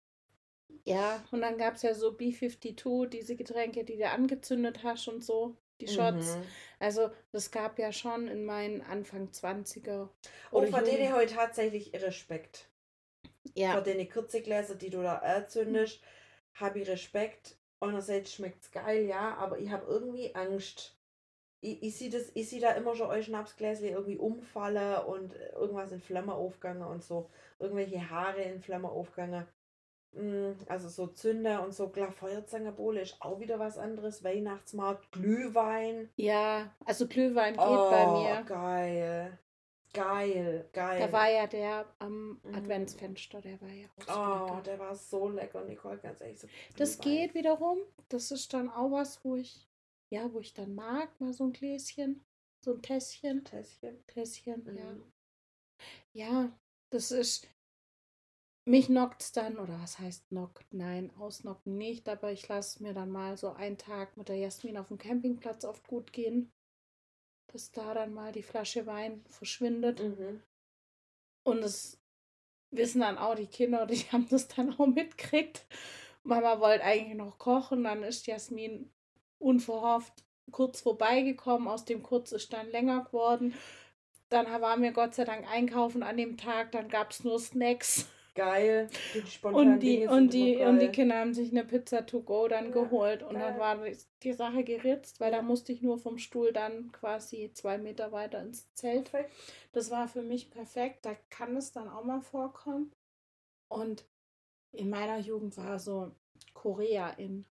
Speaker 1: Ja, und dann gab es ja so B zweiundfünfzig, diese Getränke, die du angezündet hast und so, die Shots.
Speaker 2: Mhm.
Speaker 1: Also, das gab ja schon in meinen Anfang zwanziger
Speaker 2: Oh,
Speaker 1: oder
Speaker 2: vor denen
Speaker 1: Jugend.
Speaker 2: habe ich tatsächlich Respekt.
Speaker 1: Ja,
Speaker 2: Vor den Kürzegläser, die du da erzündest, habe ich Respekt. Einerseits schmeckt es geil, ja, aber ich habe irgendwie Angst. Ich, ich sehe seh da immer schon euch Schnapsgläschen irgendwie umfallen und irgendwas in Flammen aufgegangen und so. Irgendwelche Haare in Flammen aufgegangen. Mm, Also so Zünder und so, klar, Feuerzangenbowle ist auch wieder was anderes. Weihnachtsmarkt, Glühwein.
Speaker 1: ja, also Glühwein geht bei
Speaker 2: Oh,
Speaker 1: mir.
Speaker 2: geil. Geil,
Speaker 1: Da
Speaker 2: geil.
Speaker 1: war ja der am
Speaker 2: Mhm.
Speaker 1: Adventsfenster, der war ja auch so
Speaker 2: Oh,
Speaker 1: lecker.
Speaker 2: der war so lecker, Nicole, ganz ehrlich. So
Speaker 1: Das
Speaker 2: Glühwein.
Speaker 1: geht wiederum. Das ist dann auch was, wo ich, ja, wo ich dann mag, mal so ein Gläschen, so ein Tässchen.
Speaker 2: Tässchen.
Speaker 1: Tässchen, ja.
Speaker 2: Mhm.
Speaker 1: Ja, das ist, mich knockt's dann, oder was heißt knockt? Nein, ausnocken nicht, aber ich lasse mir dann mal so einen Tag mit der Jasmin auf dem Campingplatz oft gut gehen, dass da dann mal die Flasche Wein verschwindet.
Speaker 2: Mhm.
Speaker 1: Und es wissen dann auch die Kinder, die haben das dann auch mitgekriegt. Mama wollte eigentlich noch kochen, dann ist Jasmin unverhofft kurz vorbeigekommen, aus dem Kurz ist dann länger geworden. Dann waren wir Gott sei Dank einkaufen an dem Tag, dann gab es nur Snacks.
Speaker 2: Geil. Die
Speaker 1: Und
Speaker 2: spontanen
Speaker 1: die,
Speaker 2: Dinge
Speaker 1: und,
Speaker 2: sind immer
Speaker 1: die, und die
Speaker 2: geil.
Speaker 1: Kinder haben sich eine Pizza to go dann
Speaker 2: Ja,
Speaker 1: geholt. Und dann
Speaker 2: geil.
Speaker 1: war die, die Sache geritzt, weil
Speaker 2: Ja.
Speaker 1: da musste ich nur vom Stuhl dann quasi zwei Meter weiter ins Zelt.
Speaker 2: Perfekt.
Speaker 1: Das war für mich perfekt. Da kann es dann auch mal vorkommen. Und in meiner Jugend war so Korea in.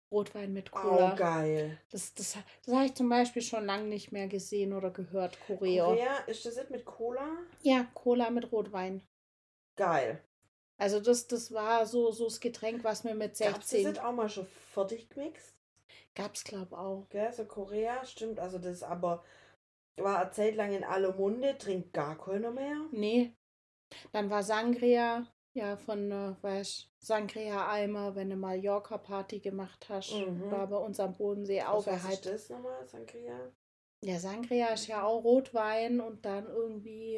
Speaker 1: Rotwein mit
Speaker 2: Oh,
Speaker 1: Cola.
Speaker 2: geil.
Speaker 1: Das, das, das habe ich zum Beispiel schon lange nicht mehr gesehen oder gehört, Korea.
Speaker 2: Korea, ist das nicht mit Cola?
Speaker 1: Ja, Cola mit Rotwein.
Speaker 2: Geil.
Speaker 1: Also das, das war so, so das Getränk, was mir mit
Speaker 2: Gab's das
Speaker 1: sechzehn...
Speaker 2: nicht auch mal schon fertig gemixt?
Speaker 1: Gab's, glaube auch.
Speaker 2: Gell, so Korea, stimmt. Also das aber war eine Zeit lang in aller Munde, trinkt gar keiner mehr.
Speaker 1: Nee. Dann war Sangria, ja, von, äh, weißt Sangria-Eimer, wenn du Mallorca-Party gemacht hast.
Speaker 2: Mhm.
Speaker 1: War bei uns am Bodensee auch
Speaker 2: Was heißt
Speaker 1: halt.
Speaker 2: das nochmal, Sangria?
Speaker 1: Ja, Sangria ist ja auch Rotwein und dann irgendwie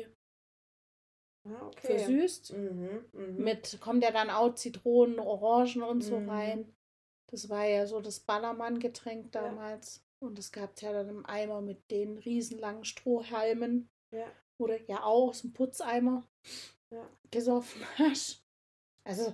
Speaker 2: Ah, okay.
Speaker 1: versüßt.
Speaker 2: Mhm, mhm.
Speaker 1: Mit, kommt ja dann auch Zitronen, Orangen und so
Speaker 2: Mhm.
Speaker 1: rein. Das war ja so das Ballermann-Getränk
Speaker 2: Ja.
Speaker 1: damals. Und das gab es ja dann im Eimer mit den riesenlangen Strohhalmen.
Speaker 2: Ja,
Speaker 1: Oder ja auch aus dem Putzeimer
Speaker 2: ja.
Speaker 1: gesoffen hast. Also,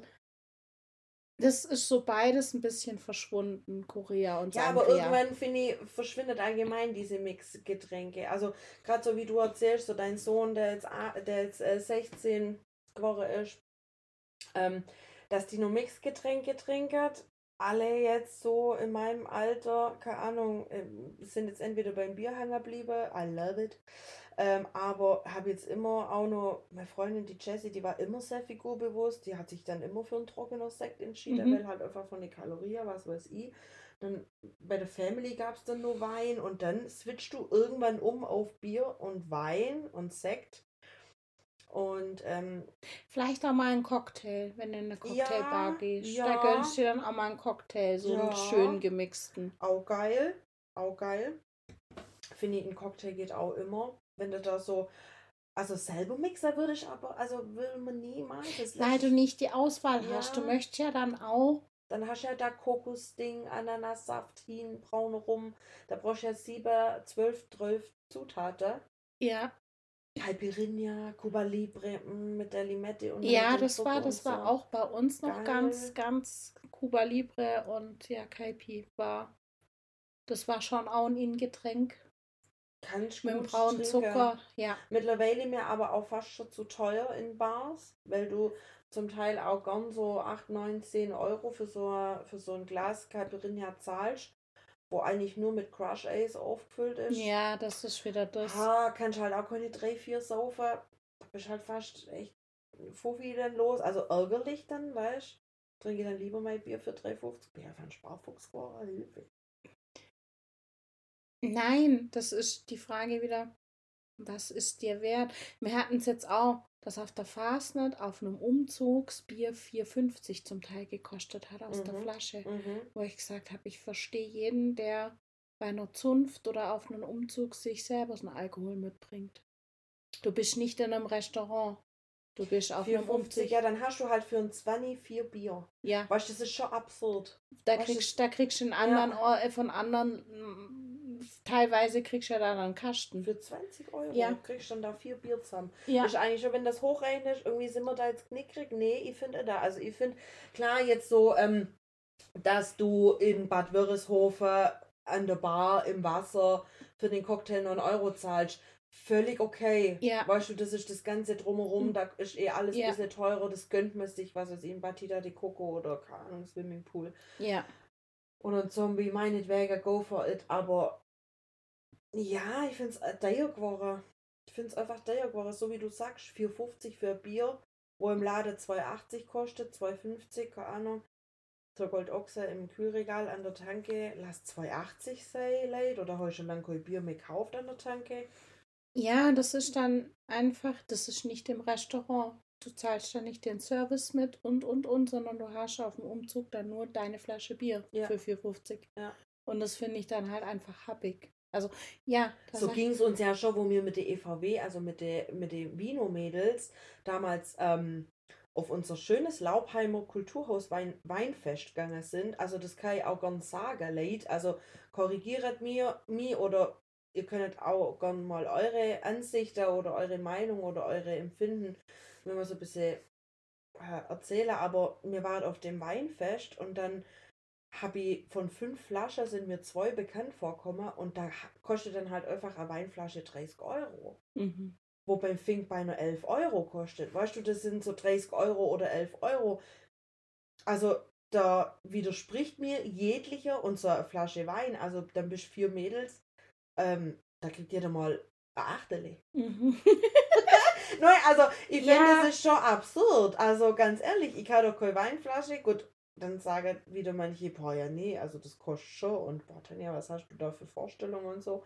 Speaker 1: das ist so beides ein bisschen verschwunden, Korea und
Speaker 2: Ja, aber
Speaker 1: Sangria.
Speaker 2: irgendwann, finde ich, verschwindet allgemein diese Mixgetränke. Also, gerade so wie du erzählst, so dein Sohn, der jetzt, a- der jetzt äh, sechzehn geworden ist, ähm, dass die nur Mixgetränke trinken. Alle jetzt so in meinem Alter, keine Ahnung, ähm, sind jetzt entweder beim Bier hängen geblieben, I love it. Ähm, aber habe jetzt immer auch noch, meine Freundin, die Jessie, die war immer sehr figurbewusst, die hat sich dann immer für einen trockenen Sekt entschieden,
Speaker 1: Mhm.
Speaker 2: weil halt einfach von den Kalorien, was weiß ich. Dann bei der Family gab es dann nur Wein und dann switchst du irgendwann um auf Bier und Wein und Sekt. Und ähm,
Speaker 1: Vielleicht auch mal ein Cocktail, wenn du in eine Cocktailbar
Speaker 2: ja,
Speaker 1: gehst.
Speaker 2: ja.
Speaker 1: Da gönnst du dir dann auch mal einen Cocktail, so einen
Speaker 2: Ja.
Speaker 1: schön gemixten.
Speaker 2: auch geil, auch geil. Finde ich, ein Cocktail geht auch immer. Wenn du da so, also selber Mixer würde ich aber, also will man niemals. Das
Speaker 1: Weil du
Speaker 2: lässt-
Speaker 1: nicht die Auswahl hast. Du
Speaker 2: Ja.
Speaker 1: möchtest ja dann auch.
Speaker 2: Dann hast du ja da Kokosding, Ananassaft, hin, braune Rum. Da brauchst du ja sieben, zwölf, zwölf Zutaten.
Speaker 1: Ja.
Speaker 2: Caipirinha, Cuba Libre mm, mit der Limette und
Speaker 1: Ja,
Speaker 2: mit dem
Speaker 1: das
Speaker 2: Zucker
Speaker 1: war,
Speaker 2: und
Speaker 1: das war
Speaker 2: so.
Speaker 1: auch bei uns noch
Speaker 2: Geil.
Speaker 1: ganz, ganz Cuba Libre und ja, Caipi war. Das war schon auch ein In-Getränk.
Speaker 2: Kannst
Speaker 1: Mit dem
Speaker 2: gut
Speaker 1: braunen
Speaker 2: trinken.
Speaker 1: Zucker, ja.
Speaker 2: Mittlerweile mir aber auch fast schon zu teuer in Bars, weil du zum Teil auch gern so acht, neun, zehn Euro für so, ein- für so ein Glas Caipirinha zahlst, wo eigentlich nur mit Crush Ace aufgefüllt ist.
Speaker 1: Ja, das ist wieder das.
Speaker 2: Ha, kannst halt auch keine drei, vier saufen. Da bist halt fast echt Fuffi dann los. Also ärgerlich dann, weißt du? Trinke dann lieber mein Bier für drei fünfzig. Bin ja für einen Sparfuchs geworden, Hilfe.
Speaker 1: Nein, das ist die Frage wieder, was ist dir wert? Wir hatten es jetzt auch, dass auf der Fastnet auf einem Umzug das Bier vier fünfzig zum Teil gekostet hat aus der
Speaker 2: Mhm.
Speaker 1: Flasche.
Speaker 2: Mhm.
Speaker 1: Wo ich gesagt habe, ich verstehe jeden, der bei einer Zunft oder auf einem Umzug sich selber so einen Alkohol mitbringt. Du bist nicht in einem Restaurant. Du bist auf einem
Speaker 2: vierhundertfünfzig,
Speaker 1: Umzug.
Speaker 2: ja, dann hast du halt für ein zwanzig vier Bier.
Speaker 1: Ja,
Speaker 2: Weißt du, das ist schon absurd.
Speaker 1: da
Speaker 2: Was
Speaker 1: kriegst,
Speaker 2: ist-
Speaker 1: da kriegst du einen anderen, Or- äh, von anderen, mm, teilweise kriegst du ja dann einen Kasten.
Speaker 2: Für zwanzig Euro
Speaker 1: Ja.
Speaker 2: kriegst du dann da vier Bier zusammen.
Speaker 1: Ja.
Speaker 2: Ist eigentlich schon, wenn das hochrechnest, irgendwie sind wir da jetzt knickrig. Nee, ich finde da. Also ich finde, klar, jetzt so, ähm, dass du in Bad Wörishofen an der Bar im Wasser für den Cocktail neun Euro zahlst. Völlig okay.
Speaker 1: Ja.
Speaker 2: Weißt du, das ist das Ganze drumherum,
Speaker 1: Hm.
Speaker 2: da ist eh alles
Speaker 1: Ja.
Speaker 2: ein bisschen teurer, das gönnt man sich, was weiß ich, in Batida de Coco oder keine Ahnung, Swimmingpool.
Speaker 1: Ja.
Speaker 2: Und ein Zombie, meinetwegen, go for it, aber ja, ich finde es teuer geworden. Ich finde es einfach teuer geworden, so wie du sagst, vier fünfzig für ein Bier, wo im Laden zwei achtzig kostet, zwei fünfzig, keine Ahnung. So Goldochse im Kühlregal an der Tanke, lass zwei achtzig sein, Leute, oder habe ich schon lange kein Bier mehr gekauft an der Tanke?
Speaker 1: Ja, das ist dann einfach, das ist nicht im Restaurant. Du zahlst dann nicht den Service mit und, und, und, sondern du hast auf dem Umzug dann nur deine Flasche Bier
Speaker 2: Ja.
Speaker 1: für vier fünfzig.
Speaker 2: Ja.
Speaker 1: Und das finde ich dann halt einfach happig. Also, ja. da
Speaker 2: So
Speaker 1: sag-
Speaker 2: ging es uns ja schon, wo wir mit der E V W, also mit den mit den Vino-Mädels, damals ähm, auf unser schönes Laubheimer Kulturhaus Wein, Weinfest gegangen sind. Also das kann ich auch gern sagen, Leute. Also korrigiert mir, mir oder ihr könnt auch gern mal eure Ansichten oder eure Meinung oder eure Empfinden, wenn wir so ein bisschen äh, erzählen. Aber wir waren auf dem Weinfest und dann habe ich von fünf Flaschen sind mir zwei bekannt vorkommen und da ha- kostet dann halt einfach eine Weinflasche dreißig Euro.
Speaker 1: Mhm.
Speaker 2: Wo beim Fink bei nur elf Euro kostet. Weißt du, das sind so dreißig Euro oder elf Euro. Also da widerspricht mir jeglicher und so eine Flasche Wein, also dann bist du vier Mädels, ähm, da kriegt jeder mal ein Achtele.
Speaker 1: Mhm.
Speaker 2: Nein, also ich finde,
Speaker 1: Ja.
Speaker 2: das ist schon absurd. Also ganz ehrlich, ich habe doch keine Weinflasche. Gut, dann sagen wieder manche, boah, ja, nee, also das kostet schon. Und boah, Tanja, was hast du da für Vorstellungen und so.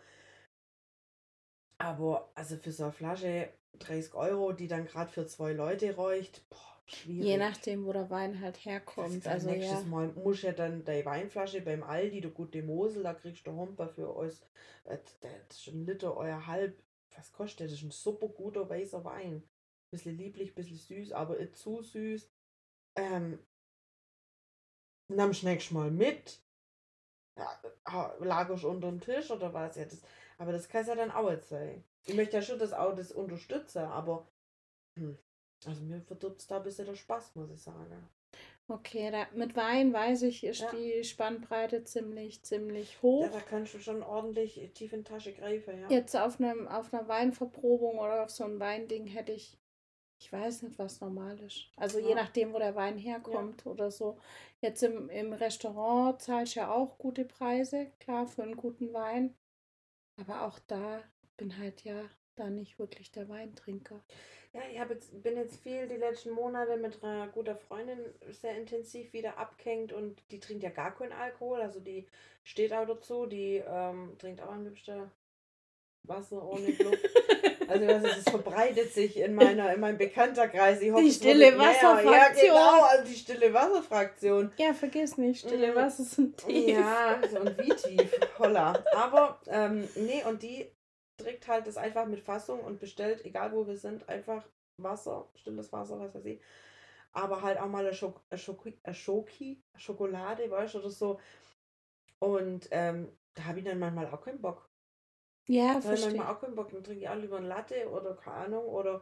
Speaker 2: Aber also für so eine Flasche dreißig Euro, die dann gerade für zwei Leute räucht, boah, schwierig.
Speaker 1: Je nachdem, wo der Wein halt herkommt. Also
Speaker 2: nächstes
Speaker 1: ja.
Speaker 2: Mal muss ja dann deine Weinflasche beim Aldi, der gute Mosel, da kriegst du Humper für euch. äh, Das ist ein Liter, euer halb. Was kostet der? Das ist ein super guter weißer Wein. Bisschen lieblich, bisschen süß, aber nicht zu süß. Ähm, Nimm nächstes Mal mit. Ja, ha- lagerst unter den Tisch oder was? Ja, das, aber das kann ja dann auch nicht sein. Ich möchte ja schon das auch das unterstützen, aber hm, also mir verdirbt es da ein bisschen der Spaß, muss ich sagen.
Speaker 1: Okay, da, mit Wein weiß ich, ist
Speaker 2: Ja.
Speaker 1: die Spannbreite ziemlich, ziemlich
Speaker 2: Ja,
Speaker 1: hoch.
Speaker 2: da kannst du schon ordentlich tief in die Tasche greifen, ja.
Speaker 1: Jetzt auf einem, auf einer Weinverprobung oder auf so einem Weinding hätte ich, ich weiß nicht, was normal ist. Also je
Speaker 2: Ja.
Speaker 1: nachdem, wo der Wein herkommt oder so. Jetzt im, im Restaurant zahlst du ja auch gute Preise, klar, für einen guten Wein. Aber auch da bin halt ja da nicht wirklich der Weintrinker.
Speaker 2: Ja, ich hab jetzt, bin jetzt viel die letzten Monate mit einer guten Freundin sehr intensiv wieder abgehängt und die trinkt ja gar keinen Alkohol, also die steht auch dazu, die ähm, trinkt auch am liebsten Wasser ohne Luft. Also das, ist, es verbreitet sich in meiner in meinem Bekannterkreis. Ich hoffe,
Speaker 1: Die
Speaker 2: es wird
Speaker 1: stille
Speaker 2: nicht mehr.
Speaker 1: Wasserfraktion.
Speaker 2: Ja, genau, also die stille Wasserfraktion.
Speaker 1: Ja, vergiss nicht, stille
Speaker 2: Mm,
Speaker 1: Wasser sind tief.
Speaker 2: Ja, so und wie tief, holla. Aber, ähm, nee, und die trägt halt das einfach mit Fassung und bestellt, egal wo wir sind, einfach Wasser, stilles Wasser, was weiß ich. Aber halt auch mal eine, Schok eine, Schoki eine Schoki, Schokolade, weißt du, oder so. Und ähm, da habe ich dann manchmal auch keinen Bock.
Speaker 1: Ja,
Speaker 2: Da habe ich
Speaker 1: verstehe.
Speaker 2: manchmal auch keinen Bock. Dann trinke ich auch lieber eine Latte oder keine Ahnung. Oder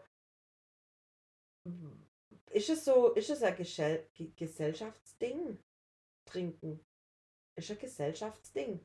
Speaker 2: ist es so, ist es ein Gesell Ge- Gesellschaftsding? Trinken. Ist ein Gesellschaftsding.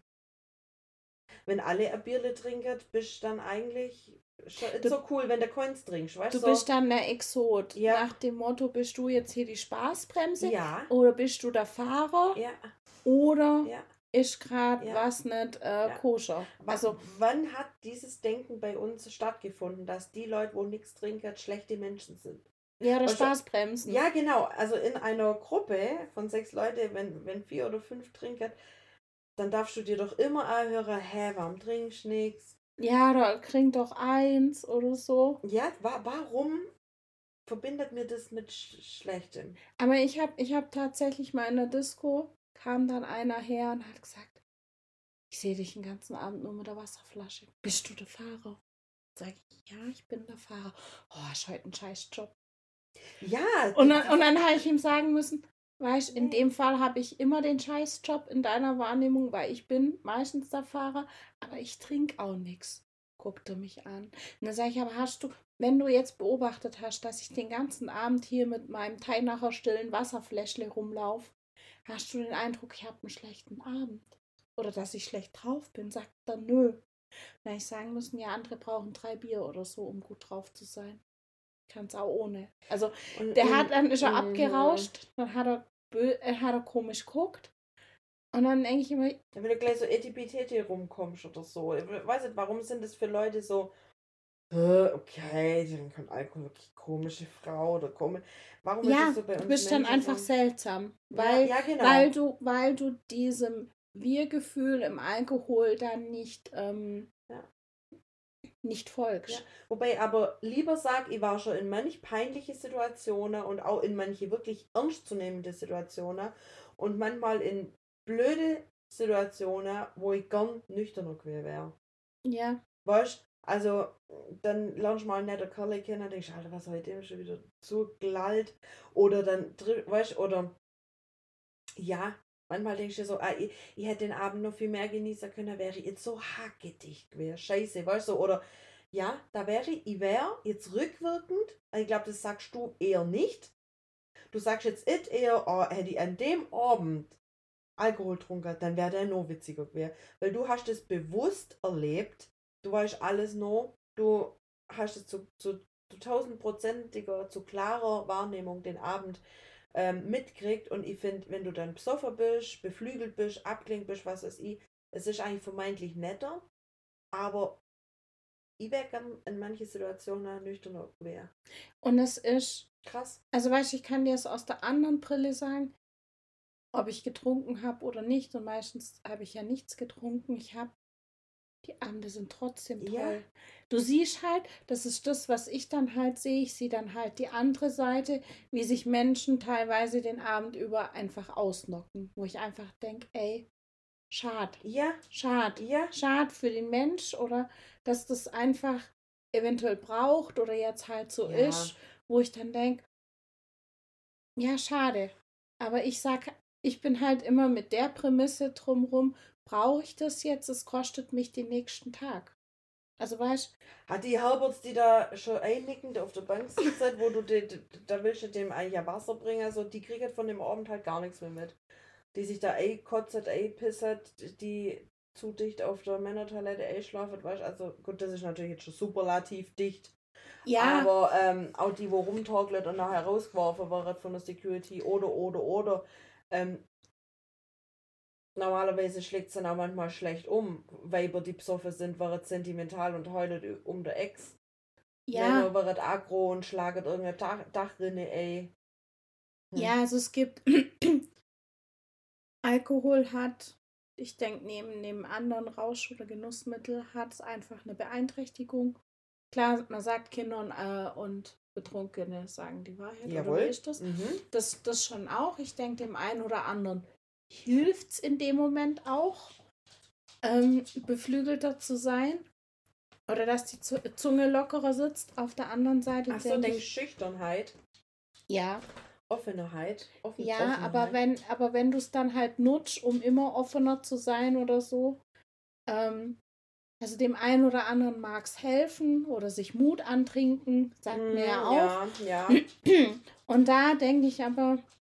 Speaker 2: Wenn alle ein Bierle trinken, bist du dann eigentlich schon
Speaker 1: Du-
Speaker 2: so cool, wenn du keins trinkst, weißt
Speaker 1: Du
Speaker 2: so?
Speaker 1: bist dann der Exot.
Speaker 2: Ja.
Speaker 1: Nach dem Motto, bist du jetzt hier die Spaßbremse
Speaker 2: Ja,
Speaker 1: oder bist du der Fahrer
Speaker 2: ja,
Speaker 1: oder
Speaker 2: ja.
Speaker 1: ist gerade
Speaker 2: Ja.
Speaker 1: was nicht äh,
Speaker 2: Ja.
Speaker 1: koscher.
Speaker 2: Wa-
Speaker 1: Also
Speaker 2: wann hat dieses Denken bei uns stattgefunden, dass die Leute, wo nichts trinken, schlechte Menschen sind?
Speaker 1: ja, der
Speaker 2: Weißt du,
Speaker 1: Spaßbremsen.
Speaker 2: Ja, genau. Also in einer Gruppe von sechs Leuten, wenn, wenn vier oder fünf trinken, dann darfst du dir doch immer anhören, hä, warum trinkst du nichts?
Speaker 1: Ja, da kriegt doch eins oder so.
Speaker 2: Ja, wa warum verbindet mir das mit Sch Schlechtem?
Speaker 1: Aber ich habe ich hab tatsächlich mal in der Disco, kam dann einer her und hat gesagt, ich sehe dich den ganzen Abend nur mit der Wasserflasche. Bist du der Fahrer? Sag ich, ja, ich bin der Fahrer. Oh, ist heute ein scheiß Job.
Speaker 2: Ja,
Speaker 1: Und
Speaker 2: die-
Speaker 1: dann, und dann habe ich ihm sagen müssen, weißt, in
Speaker 2: Nee.
Speaker 1: dem Fall habe ich immer den Scheißjob in deiner Wahrnehmung, weil ich bin meistens der Fahrer, aber ich trinke auch nichts. Guckte mich an. Und dann sage ich, aber hast du, wenn du jetzt beobachtet hast, dass ich den ganzen Abend hier mit meinem Teinacher stillen Wasserfläschle rumlaufe, hast du den Eindruck, ich habe einen schlechten Abend? Oder dass ich schlecht drauf bin? Sagt er, nö. Dann ich sagen müssen, ja, andere brauchen drei Bier oder so, um gut drauf zu sein. Kann es auch ohne. Also,
Speaker 2: Und,
Speaker 1: der
Speaker 2: und,
Speaker 1: hat dann ist er
Speaker 2: mhm.
Speaker 1: abgerauscht, dann hat er, bö äh, hat er komisch geguckt. Und dann denke ich immer,
Speaker 2: Wenn du gleich so Etipetete rumkommst oder so. Ich weiß nicht, warum sind das für Leute so, "Hä, okay, die trinken Alkohol, wirklich komische Frau oder komisch. Warum ist
Speaker 1: ja,
Speaker 2: das so bei
Speaker 1: du
Speaker 2: uns
Speaker 1: bist dann
Speaker 2: Menschen
Speaker 1: einfach
Speaker 2: so?
Speaker 1: seltsam.
Speaker 2: Ja,
Speaker 1: Weil,
Speaker 2: ja, genau.
Speaker 1: weil, du, weil du diesem Wir-Gefühl im Alkohol dann nicht, ähm,
Speaker 2: Ja.
Speaker 1: nicht folgst.
Speaker 2: Ja. Wobei aber lieber sag, ich war schon in manch peinliche Situationen und auch in manche wirklich ernstzunehmende Situationen und manchmal in blöde Situationen, wo ich gern nüchterner gewesen wäre.
Speaker 1: Ja.
Speaker 2: Weißt also dann lernst du mal einen netten Kerl kennen und denkst, Alter, was soll ich dem schon wieder zugelallt? Oder dann, dr- weißt oder ja, manchmal denkst du so, ah, ich, ich hätte den Abend noch viel mehr genießen können, wäre ich jetzt so hackedicht gewesen. Scheiße, weißt du, oder ja, da wäre ich, ich wäre jetzt rückwirkend, ich glaube, das sagst du eher nicht. Du sagst jetzt nicht eher, oh, hätte ich an dem Abend Alkohol getrunken, dann wäre der noch witziger gewesen. Weil du hast es bewusst erlebt, du weißt alles noch, du hast es zu, zu, zu tausendprozentiger, zu klarer Wahrnehmung den Abend ähm, mitkriegt. Und ich finde, wenn du dann besoffen bist, beflügelt bist, abgelenkt bist, was weiß ich, es ist eigentlich vermeintlich netter, aber ich wäre gern in manchen Situationen nüchterner wäre.
Speaker 1: Und es ist,
Speaker 2: Krass.
Speaker 1: also weißt du, ich kann dir es aus der anderen Brille sagen, ob ich getrunken habe oder nicht. Und meistens habe ich ja nichts getrunken. Ich habe, die Abende sind trotzdem toll.
Speaker 2: Ja.
Speaker 1: Du siehst halt, das ist das, was ich dann halt sehe. Ich sehe dann halt die andere Seite, wie sich Menschen teilweise den Abend über einfach ausnocken. Wo ich einfach denke, ey, schade.
Speaker 2: Ja.
Speaker 1: Schade.
Speaker 2: Ja.
Speaker 1: Schade für den Mensch oder dass das einfach eventuell braucht oder jetzt halt so
Speaker 2: Ja.
Speaker 1: ist, wo ich dann denke, ja, schade. Aber ich sag, ich bin halt immer mit der Prämisse drumrum, brauche ich das jetzt? Es kostet mich den nächsten Tag. Also weißt
Speaker 2: Hat die Herberts, die da schon einnickend auf der Bank sitzen, wo du die, die, da willst du dem eigentlich ja Wasser bringen, also die kriegen von dem Abend halt gar nichts mehr mit. Die sich da einkotzt, einpisset, die zu dicht auf der Männertoilette einschlafen, weißt also gut, das ist natürlich jetzt schon superlativ dicht.
Speaker 1: ja,
Speaker 2: Aber ähm, auch die, wo rumtorkelt und nachher rausgeworfen wird von der Security oder, oder, oder. Ähm, normalerweise schlägt es dann auch manchmal schlecht um. Weiber, die besoffen sind, wird sentimental und heulet um der Ex.
Speaker 1: ja,
Speaker 2: Männer wird aggro und schlaget irgendeine Dach Dachrinne, ey. Hm.
Speaker 1: ja, also es gibt Alkohol hat, ich denke, neben, neben anderen Rausch- oder Genussmittel hat es einfach eine Beeinträchtigung. Klar, man sagt Kindern äh, und Betrunkene sagen die Wahrheit.
Speaker 2: Jawohl.
Speaker 1: Oder wie ist das?
Speaker 2: Mhm.
Speaker 1: das? Das schon auch. Ich denke, dem einen oder anderen hilft es in dem Moment auch, ähm, beflügelter zu sein. Oder dass die Zunge lockerer sitzt. Auf der anderen Seite
Speaker 2: Ach so,
Speaker 1: denke
Speaker 2: denk
Speaker 1: ich,
Speaker 2: Schüchternheit,
Speaker 1: ja,
Speaker 2: Offenheit. Offen,
Speaker 1: ja,
Speaker 2: Offenheit.
Speaker 1: aber wenn, aber wenn du es dann halt nutzt, um immer offener zu sein oder so, ähm, also dem einen oder anderen mag es helfen oder sich Mut antrinken, sagt
Speaker 2: Mm,
Speaker 1: mir ja auch.
Speaker 2: Ja, ja.
Speaker 1: Und da denke ich aber,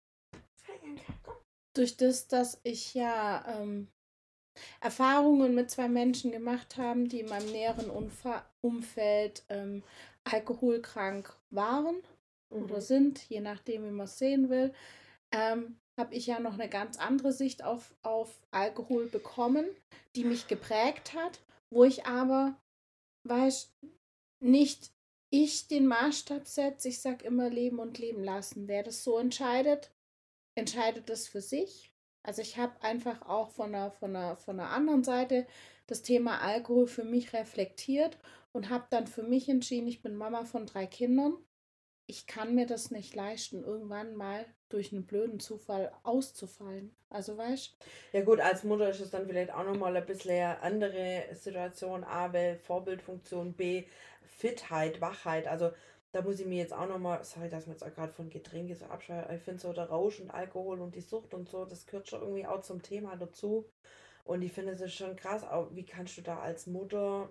Speaker 1: durch das, dass ich ja ähm, Erfahrungen mit zwei Menschen gemacht habe, die in meinem näheren Umfa- Umfeld ähm, alkoholkrank waren
Speaker 2: Mhm.
Speaker 1: oder sind, je nachdem, wie man es sehen will, ähm, habe ich ja noch eine ganz andere Sicht auf, auf Alkohol bekommen, die mich geprägt hat, wo ich aber, weiß, nicht ich den Maßstab setze. Ich sage immer leben und leben lassen. Wer das so entscheidet, entscheidet das für sich. Also ich habe einfach auch von einer, von, einer, von einer anderen Seite das Thema Alkohol für mich reflektiert und habe dann für mich entschieden, ich bin Mama von drei Kindern. Ich kann mir das nicht leisten, irgendwann mal durch einen blöden Zufall auszufallen. Also weißt du?
Speaker 2: Ja gut, als Mutter ist es dann vielleicht auch nochmal ein bisschen eine andere Situation. A, weil Vorbildfunktion, B, Fitheit, Wachheit. Also da muss ich mir jetzt auch nochmal, sorry, dass wir jetzt auch gerade von Getränke so abschweifen, ich finde so der Rausch und Alkohol und die Sucht und so, das gehört schon irgendwie auch zum Thema dazu. Und ich finde es ist schon krass, auch wie kannst du da als Mutter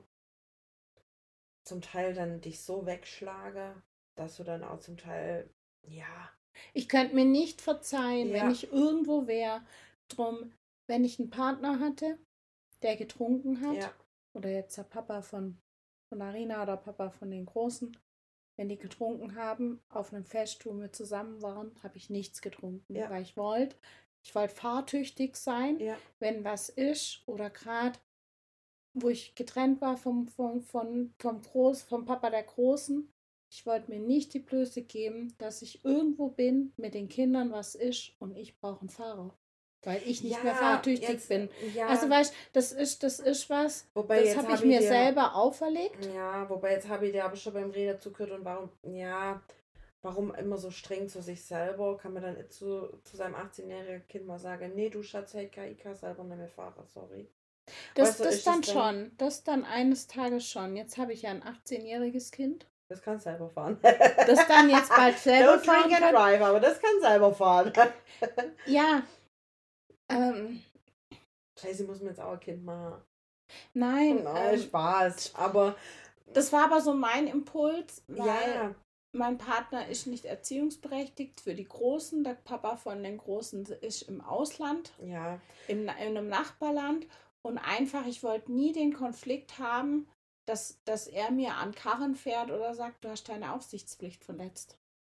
Speaker 2: zum Teil dann dich so wegschlagen, dass du dann auch zum Teil, ja,
Speaker 1: Ich könnte mir nicht verzeihen,
Speaker 2: Ja.
Speaker 1: wenn ich irgendwo wäre. Drum, wenn ich einen Partner hatte, der getrunken hat,
Speaker 2: ja,
Speaker 1: oder jetzt der Papa von, von Arina oder Papa von den Großen, wenn die getrunken haben, auf einem Fest, wo wir zusammen waren, habe ich nichts getrunken,
Speaker 2: Ja.
Speaker 1: weil ich wollte, ich wollte fahrtüchtig sein,
Speaker 2: ja,
Speaker 1: wenn was ist oder gerade, wo ich getrennt war vom, vom, vom, vom, Groß, vom Papa der Großen. Ich wollte mir nicht die Blöße geben, dass ich irgendwo bin, mit den Kindern was ist und ich brauche einen Fahrer, weil ich nicht
Speaker 2: ja,
Speaker 1: mehr fahrtüchtig
Speaker 2: jetzt,
Speaker 1: bin.
Speaker 2: Ja,
Speaker 1: Also weißt, das ist, das ist was,
Speaker 2: wobei
Speaker 1: das
Speaker 2: jetzt
Speaker 1: habe
Speaker 2: hab
Speaker 1: ich mir
Speaker 2: dir,
Speaker 1: selber auferlegt.
Speaker 2: Ja, wobei jetzt habe ich dir aber schon beim Reden zugehört und warum, ja, warum immer so streng zu sich selber? Kann man dann nicht zu, zu seinem achtzehnjährigen Kind mal sagen, nee, du Schatz, hey, ich kann selber nicht mehr fahren, sorry.
Speaker 1: Das,
Speaker 2: Weißt du,
Speaker 1: das
Speaker 2: ist
Speaker 1: dann
Speaker 2: es dann-
Speaker 1: schon, das dann eines Tages schon. Jetzt habe ich ja ein achtzehnjähriges Kind,
Speaker 2: Das kann selber fahren.
Speaker 1: das dann jetzt bald selber
Speaker 2: Don't drink
Speaker 1: fahren
Speaker 2: and
Speaker 1: kann.
Speaker 2: drive, aber das kann selber fahren.
Speaker 1: Ja, ähm,
Speaker 2: Scheiße, muss man jetzt auch ein Kind machen.
Speaker 1: nein,
Speaker 2: Nein,
Speaker 1: ähm,
Speaker 2: Spaß. Aber
Speaker 1: das war aber so mein Impuls, weil
Speaker 2: ja,
Speaker 1: mein Partner ist nicht erziehungsberechtigt für die Großen. Der Papa von den Großen ist im Ausland,
Speaker 2: ja,
Speaker 1: im, in einem Nachbarland. Und einfach, ich wollte nie den Konflikt haben, dass, dass er mir an Karren fährt oder sagt, du hast deine Aufsichtspflicht verletzt.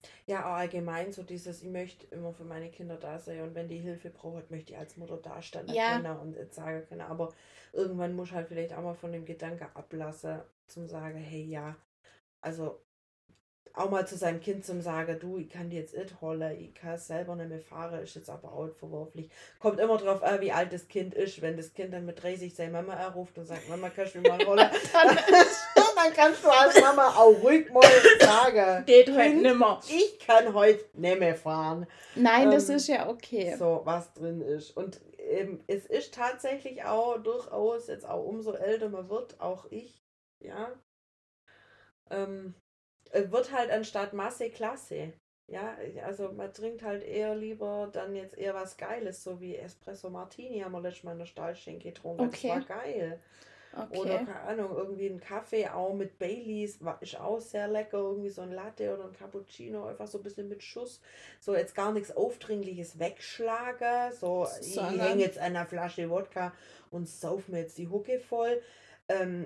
Speaker 2: Ja, auch allgemein so dieses, ich möchte immer für meine Kinder da sein und wenn die Hilfe braucht, möchte ich als Mutter dastehen
Speaker 1: Ja,
Speaker 2: können und jetzt sagen können. Aber irgendwann muss ich halt vielleicht auch mal von dem Gedanke ablassen, zum sagen, hey ja, also auch mal zu seinem Kind zum sagen, du, ich kann die jetzt nicht holen, ich kann es selber nicht mehr fahren, ist jetzt aber auch verwerflich. Kommt immer drauf an, wie alt das Kind ist. Wenn das Kind dann mit dreißig seine Mama erruft und sagt, Mama, kannst du mich mal holen?
Speaker 1: dann
Speaker 2: Dann kannst du als Mama auch ruhig mal sagen,
Speaker 1: geht heute
Speaker 2: Kind,
Speaker 1: nimmer.
Speaker 2: ich kann heute nicht mehr fahren.
Speaker 1: Nein, das
Speaker 2: Ähm,
Speaker 1: ist ja okay.
Speaker 2: So, was drin ist. Und ähm, es ist tatsächlich auch durchaus, jetzt auch umso älter man wird, auch ich, ja, ähm, äh, wird halt anstatt Masse Klasse. Ja, also man trinkt halt eher lieber dann jetzt eher was Geiles, so wie Espresso Martini haben wir letztes Mal in der Stahlschenke getrunken. Das war
Speaker 1: Okay,
Speaker 2: geil. Oder
Speaker 1: okay.
Speaker 2: keine Ahnung, irgendwie ein Kaffee auch mit Baileys, war, ist auch sehr lecker. Irgendwie so ein Latte oder ein Cappuccino, einfach so ein bisschen mit Schuss. So jetzt gar nichts Aufdringliches wegschlagen. So, ich hänge
Speaker 1: Sondern,
Speaker 2: jetzt an einer Flasche Wodka und sauf mir jetzt die Hucke voll. Ähm,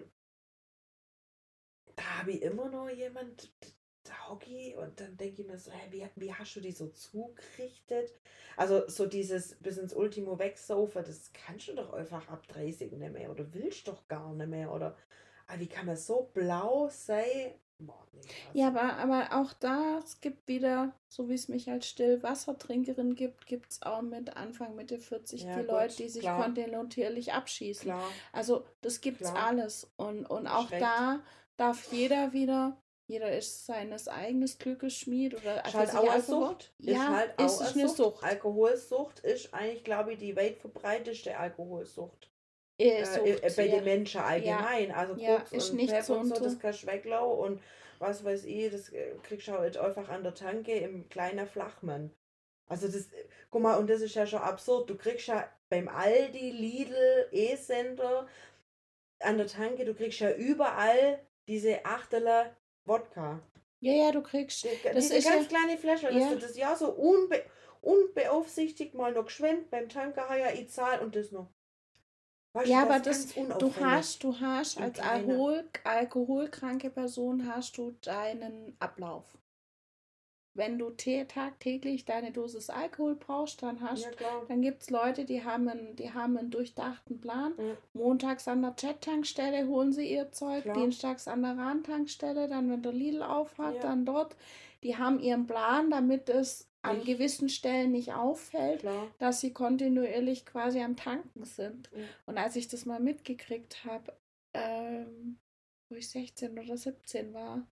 Speaker 2: Da habe ich immer noch jemand, da hocke und dann denke ich mir so, hä, wie, wie hast du die so zugerichtet? Also so dieses bis ins Ultimo wegsaufen, das kannst du doch einfach ab dreißig nicht mehr oder willst doch gar nicht mehr oder ah, wie kann man so blau sein? Boah, nee,
Speaker 1: ja,
Speaker 2: also
Speaker 1: aber, aber auch da, es gibt wieder, so wie es mich als Stillwassertrinkerin gibt, gibt es auch mit Anfang, Mitte vierzig die
Speaker 2: ja
Speaker 1: Leute,
Speaker 2: gut,
Speaker 1: die sich
Speaker 2: klar,
Speaker 1: kontinuierlich abschießen.
Speaker 2: klar,
Speaker 1: Also das gibt's
Speaker 2: klar,
Speaker 1: alles. Und, und
Speaker 2: hast
Speaker 1: auch
Speaker 2: recht.
Speaker 1: da darf jeder wieder, jeder ist seines eigenes Glückes Schmied oder
Speaker 2: Ist
Speaker 1: für
Speaker 2: halt
Speaker 1: sich
Speaker 2: auch eine
Speaker 1: einfach,
Speaker 2: Sucht. Ist
Speaker 1: ja,
Speaker 2: halt auch
Speaker 1: ist
Speaker 2: eine
Speaker 1: es eine
Speaker 2: Sucht.
Speaker 1: Sucht.
Speaker 2: Alkoholsucht ist eigentlich, glaube ich, die weit verbreiteste Alkoholsucht.
Speaker 1: Äh,
Speaker 2: Äh, äh,
Speaker 1: Sucht,
Speaker 2: bei
Speaker 1: ja,
Speaker 2: den Menschen
Speaker 1: ja,
Speaker 2: allgemein. Also
Speaker 1: ja,
Speaker 2: Koks
Speaker 1: ist
Speaker 2: und
Speaker 1: nicht
Speaker 2: Pep
Speaker 1: zu
Speaker 2: und so,
Speaker 1: unter.
Speaker 2: das kannst du weglau und was weiß ich, das äh, kriegst du halt einfach an der Tanke im kleinen Flachmann. Also das, äh, guck mal, und das ist ja schon absurd. Du kriegst ja beim Aldi, Lidl, E-Center an der Tanke, du kriegst ja überall diese Achterler Wodka.
Speaker 1: Ja, ja, du kriegst,
Speaker 2: Die,
Speaker 1: das
Speaker 2: diese
Speaker 1: ist ja,
Speaker 2: ganz kleine Flasche, dass du
Speaker 1: ja,
Speaker 2: das ja so unbe unbeaufsichtigt mal noch geschwind beim Tanker, ja, ich zahl und das noch. Weißt du,
Speaker 1: ja, aber
Speaker 2: das
Speaker 1: das,
Speaker 2: ganz
Speaker 1: du
Speaker 2: unauffällig.
Speaker 1: hast, du hast
Speaker 2: Im
Speaker 1: als
Speaker 2: Kleiner.
Speaker 1: Alkohol, alkoholkranke Person hast du deinen Ablauf. Wenn du tä- tagtäglich deine Dosis Alkohol brauchst, dann
Speaker 2: Ja,
Speaker 1: hast,
Speaker 2: klar.
Speaker 1: dann gibt es Leute, die haben, einen, die haben einen durchdachten Plan.
Speaker 2: Ja,
Speaker 1: Montags an der Jet-Tankstelle holen sie ihr Zeug,
Speaker 2: klar.
Speaker 1: dienstags an der Rahn-Tankstelle, dann wenn der Lidl aufhat,
Speaker 2: Ja,
Speaker 1: dann dort. Die haben ihren Plan, damit es an
Speaker 2: nicht.
Speaker 1: gewissen Stellen nicht auffällt,
Speaker 2: Klar.
Speaker 1: dass sie kontinuierlich quasi am Tanken sind.
Speaker 2: Ja.
Speaker 1: Und als ich das mal mitgekriegt habe, ähm, wo ich sechzehn oder siebzehn war,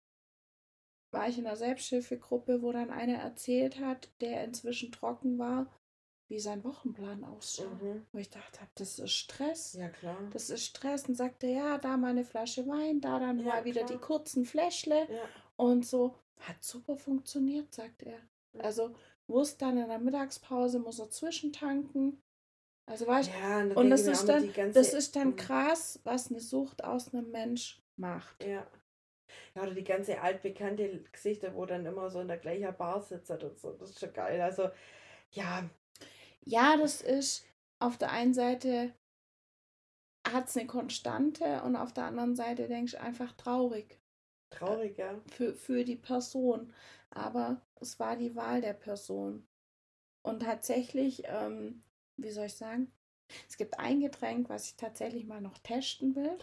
Speaker 1: war ich in einer Selbsthilfegruppe, wo dann einer erzählt hat, der inzwischen trocken war, wie sein Wochenplan ausschaut.
Speaker 2: Mhm.
Speaker 1: Wo ich dachte, das ist Stress.
Speaker 2: Ja, klar.
Speaker 1: Das ist Stress. Und sagte, ja, da mal eine Flasche Wein, da dann
Speaker 2: Ja,
Speaker 1: mal wieder die
Speaker 2: klar.
Speaker 1: kurzen Fläschle
Speaker 2: Ja.
Speaker 1: und so. Hat super funktioniert, sagt er.
Speaker 2: Ja.
Speaker 1: Also muss dann in der Mittagspause, muss er zwischentanken. Also weißt,
Speaker 2: Ja, und dann
Speaker 1: und
Speaker 2: denke ich
Speaker 1: das
Speaker 2: mir auch
Speaker 1: ist
Speaker 2: mal
Speaker 1: dann,
Speaker 2: die ganze.
Speaker 1: das ist dann
Speaker 2: Mhm.
Speaker 1: krass, was eine Sucht aus einem Mensch macht.
Speaker 2: Ja. Ja, oder die ganze altbekannte Gesichter, wo dann immer so in der gleichen Bar sitzen und so. Das ist schon geil. Also, ja,
Speaker 1: Ja, das ist auf der einen Seite hat es eine Konstante und auf der anderen Seite denkst du einfach traurig äh,
Speaker 2: traurig, ja.
Speaker 1: für, für die Person. Aber es war die Wahl der Person. Und tatsächlich, ähm, wie soll ich sagen, es gibt ein Getränk, was ich tatsächlich mal noch testen will.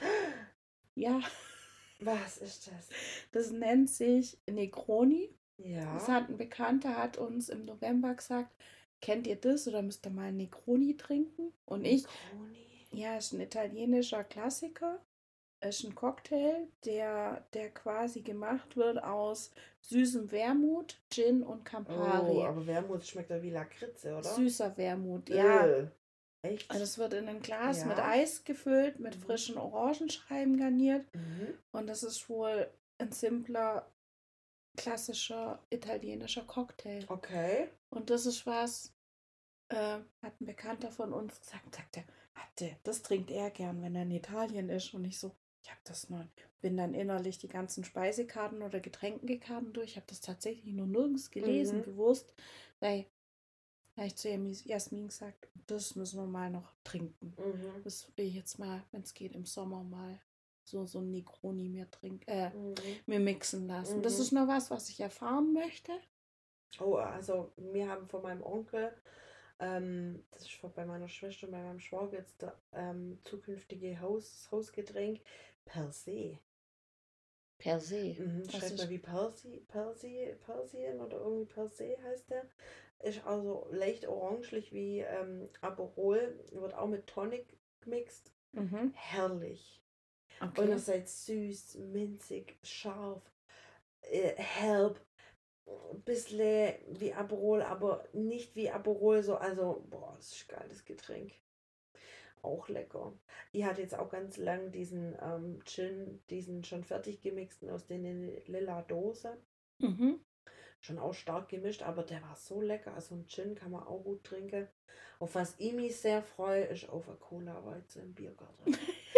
Speaker 1: Ja,
Speaker 2: Was ist das?
Speaker 1: das nennt sich Negroni. Das
Speaker 2: Ja.
Speaker 1: hat ein Bekannter, hat uns im November gesagt, kennt ihr das oder müsst ihr mal Negroni trinken? Und ich,
Speaker 2: Negroni.
Speaker 1: ja, ist ein italienischer Klassiker. Ist ein Cocktail, der, der quasi gemacht wird aus süßem Wermut, Gin und
Speaker 2: Oh,
Speaker 1: Campari.
Speaker 2: aber Wermut schmeckt ja wie Lakritze, oder?
Speaker 1: Süßer Wermut, ja.
Speaker 2: Äh, echt?
Speaker 1: Also es wird in ein Glas mit
Speaker 2: Ja.
Speaker 1: Eis gefüllt, mit
Speaker 2: Mhm.
Speaker 1: frischen Orangenscheiben garniert.
Speaker 2: Mhm.
Speaker 1: Und das ist wohl ein simpler, klassischer italienischer Cocktail.
Speaker 2: Okay.
Speaker 1: Und das ist was, äh, hat ein Bekannter von uns gesagt, sagt er, hat der, das trinkt er gern, wenn er in Italien ist. Und ich so, ich habe das noch, bin dann innerlich die ganzen Speisekarten oder Getränkekarten durch. Ich habe das tatsächlich nur nirgends gelesen,
Speaker 2: Mhm.
Speaker 1: gewusst. Da habe ich zu Jasmin gesagt, das müssen wir mal noch trinken.
Speaker 2: Mhm.
Speaker 1: Das will ich jetzt mal, wenn es geht, im Sommer mal so, so ein Negroni mir trinken, äh,
Speaker 2: Mhm.
Speaker 1: mir mixen lassen. Das
Speaker 2: Mhm.
Speaker 1: ist noch was, was ich erfahren möchte.
Speaker 2: Oh, also wir haben von meinem Onkel, ähm, das ist von- bei meiner Schwester und bei meinem Schwager jetzt der ähm, zukünftige Haus, Hausgetränk per se.
Speaker 1: Per se.
Speaker 2: Mhm,
Speaker 1: Was
Speaker 2: schreibt
Speaker 1: ist-
Speaker 2: man wie Persi, Persi, Persien oder irgendwie per se heißt der. Ist also leicht orangelich wie ähm, Aperol, wird auch mit Tonic gemixt.
Speaker 1: Mhm.
Speaker 2: Herrlich.
Speaker 1: Okay.
Speaker 2: Und es ist süß, minzig, scharf, äh, herb. Ein bisschen wie Aperol, aber nicht wie Aperol, so, also, boah, das ist ein geiles Getränk. Auch lecker. Ich hatte jetzt auch ganz lang diesen ähm, Gin, diesen schon fertig gemixten aus der lila Dose.
Speaker 1: Mhm.
Speaker 2: Schon auch stark gemischt, aber der war so lecker. Also ein Gin kann man auch gut trinken. Auf was ich mich sehr freue, ist auf eine Cola-Weizen im Biergarten.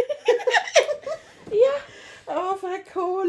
Speaker 1: Ja.
Speaker 2: Auf ein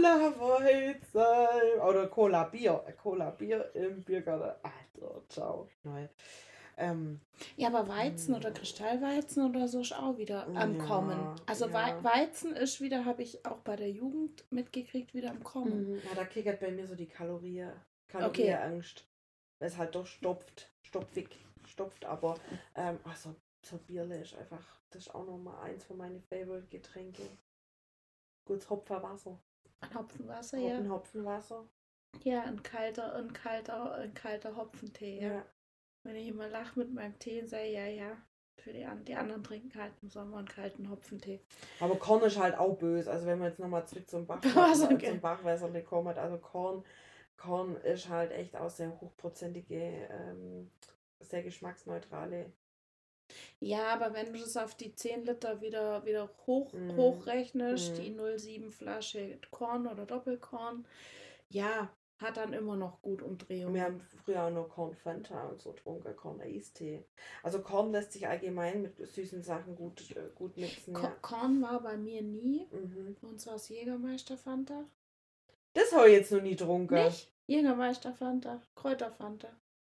Speaker 2: Cola-Weizen. Oder Cola-Bier. Ein Cola-Bier im Biergarten. Alter, ciao. Neu. Ähm,
Speaker 1: Ja, aber Weizen oder Kristallweizen oder so ist auch wieder am
Speaker 2: Ja,
Speaker 1: Kommen. Also
Speaker 2: ja.
Speaker 1: Wei- Weizen ist wieder, habe ich auch bei der Jugend mitgekriegt, wieder am Kommen.
Speaker 2: mhm, ja, da kickert bei mir so die Kalorie,
Speaker 1: Okay.
Speaker 2: Kalorieangst. Weil es halt doch stopft, stopfig, stopft, aber ähm, also so Bierle ist einfach, das ist auch nochmal eins von meinen Favorite-Getränke. Gutes Hopferwasser.
Speaker 1: Ein Hopfenwasser, ja.
Speaker 2: Hopfen, Hopfenwasser.
Speaker 1: Ja, ein kalter, ein kalter, ein kalter Hopfentee, ja.
Speaker 2: Ja.
Speaker 1: Wenn ich immer lache mit meinem Tee und sage, ja, ja, für die, an- die anderen trinken halt im Sommer einen kalten Hopfentee.
Speaker 2: Aber Korn ist halt auch böse. Also wenn wir jetzt nochmal zurück zum Bach,
Speaker 1: Was,
Speaker 2: zum
Speaker 1: okay.
Speaker 2: Bachwasser kommen, also Korn, Korn ist halt echt auch sehr hochprozentige, ähm, sehr geschmacksneutrale.
Speaker 1: Ja, aber wenn du das auf die zehn Liter wieder, wieder hoch,
Speaker 2: Mhm.
Speaker 1: hochrechnest,
Speaker 2: Mhm.
Speaker 1: die null Komma sieben Flasche Korn oder Doppelkorn, ja, hat dann immer noch gut Umdrehungen.
Speaker 2: Wir haben früher auch noch Korn Fanta und so getrunken, Korn Eistee. Also Korn lässt sich allgemein mit süßen Sachen gut, äh, gut mixen.
Speaker 1: Ko-
Speaker 2: Ja.
Speaker 1: Korn war bei mir nie.
Speaker 2: Mhm.
Speaker 1: Und zwar aus Jägermeister Fanta.
Speaker 2: Das habe ich jetzt noch nie getrunken.
Speaker 1: Nicht? Jägermeister Fanta. Kräuterfanta.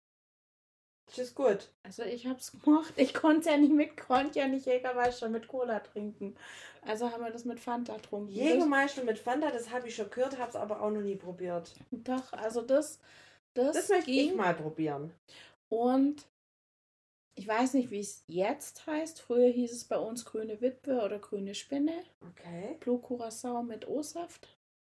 Speaker 2: Das ist gut.
Speaker 1: Also ich hab's gemacht. Ich konnte ja nicht mit, konnte ja nicht Jägermeister mit Cola trinken. Also haben wir das mit Fanta getrunken.
Speaker 2: Jägermeister mit Fanta, das habe ich schon gehört, habe es aber auch noch nie probiert.
Speaker 1: Das, doch, also das, das,
Speaker 2: Das möchte
Speaker 1: ging.
Speaker 2: ich mal probieren.
Speaker 1: Und ich weiß nicht, wie es jetzt heißt. Früher hieß es bei uns grüne Witwe oder grüne Spinne.
Speaker 2: Okay.
Speaker 1: Blue Curacao mit O-Saft.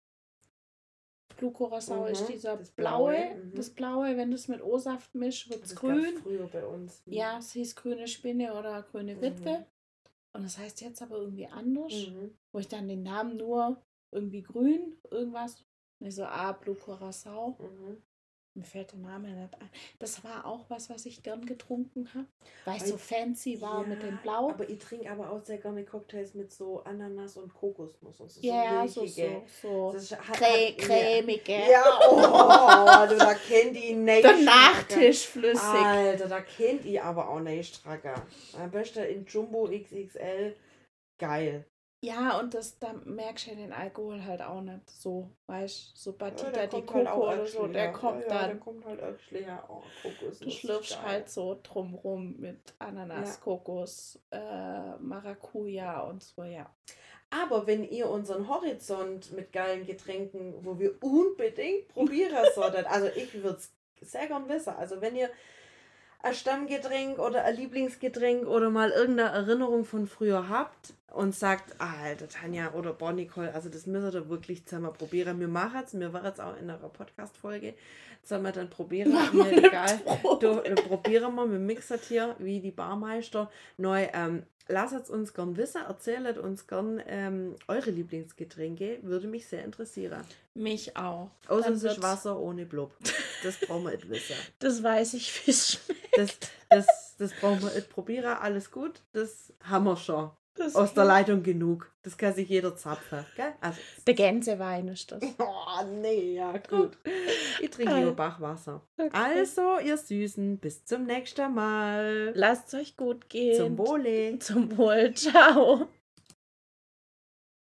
Speaker 1: Blue Curacao
Speaker 2: Mhm,
Speaker 1: ist dieser
Speaker 2: das
Speaker 1: blaue.
Speaker 2: Blaue, mhm.
Speaker 1: Das blaue, wenn du es mit O-Saft mischst, wird es
Speaker 2: Das
Speaker 1: grün.
Speaker 2: gab's früher bei uns. Mhm.
Speaker 1: Ja, es hieß grüne Spinne oder grüne
Speaker 2: Mhm.
Speaker 1: Witwe. Und das heißt jetzt aber irgendwie anders.
Speaker 2: Mhm.
Speaker 1: Wo ich dann den Namen nur irgendwie grün, irgendwas. Und ich so, ah, Blue Curacao.
Speaker 2: Mhm.
Speaker 1: Mir fällt der Name nicht ein. Das war auch was, was ich gern getrunken habe. Weil es
Speaker 2: Weil-
Speaker 1: so fancy war
Speaker 2: ja,
Speaker 1: mit dem Blau.
Speaker 2: Aber ich trinke aber auch sehr gerne Cocktails mit so Ananas und Kokosnuss und so.
Speaker 1: Ja,
Speaker 2: so
Speaker 1: so,
Speaker 2: milchige.
Speaker 1: so, so.
Speaker 2: Das ist, hat,
Speaker 1: Crä
Speaker 2: hat,
Speaker 1: cremige.
Speaker 2: Ja, oh, du, da kennt die nicht.
Speaker 1: Der Nachtisch flüssig.
Speaker 2: Alter, da kennt ihr aber auch nicht Stracker. Am besten in Jumbo X X L. Geil.
Speaker 1: Ja, und das, da merkst du ja den Alkohol halt auch nicht so. Weißt du, so Batita
Speaker 2: der
Speaker 1: die
Speaker 2: kommt halt
Speaker 1: Coco
Speaker 2: auch
Speaker 1: oder so,
Speaker 2: actually,
Speaker 1: der
Speaker 2: ja.
Speaker 1: kommt
Speaker 2: ja, ja,
Speaker 1: dann.
Speaker 2: Der kommt halt actually, ja. Oh, Kokosnuss.
Speaker 1: Du
Speaker 2: ist
Speaker 1: schlürfst
Speaker 2: geil.
Speaker 1: halt so drumrum mit Ananas,
Speaker 2: Ja.
Speaker 1: Kokos, äh, Maracuja und so, ja.
Speaker 2: Aber wenn ihr unseren Horizont mit geilen Getränken, wo wir unbedingt probieren solltet, also ich würde es sehr gern wissen. Also wenn ihr ein Stammgetränk oder ein Lieblingsgetränk oder mal irgendeine Erinnerung von früher habt und sagt, ah, Alter, Tanja oder boah, Nicole, also das müsst ihr wirklich zusammen probieren. Wir machen es, wir waren jetzt auch in einer Podcast-Folge, sollen wir dann probieren, mir egal, du, äh, probieren wir, wir mixen hier wie die Barmeister neu, ähm, lasst es uns gern wissen, erzählt uns gern ähm, eure Lieblingsgetränke, würde mich sehr interessieren.
Speaker 1: Mich auch.
Speaker 2: Außer
Speaker 1: Dann
Speaker 2: es ist
Speaker 1: wird's-
Speaker 2: Wasser ohne Blub. Das brauchen wir nicht wissen.
Speaker 1: Das weiß ich, wie es schmeckt.
Speaker 2: Das, das, das brauchen wir nicht probieren, alles gut. Das haben wir schon.
Speaker 1: Das
Speaker 2: Aus der Leitung genug. Das kann sich jeder zapfen. Gell? Also,
Speaker 1: Der Gänsewein ist das.
Speaker 2: oh, nee, ja, gut. Ich trinke
Speaker 1: Äh.
Speaker 2: lieber Bachwasser. Also, ihr Süßen, bis zum nächsten Mal.
Speaker 1: Lasst es euch gut gehen.
Speaker 2: Zum Wohle.
Speaker 1: Zum Wohl. Ciao.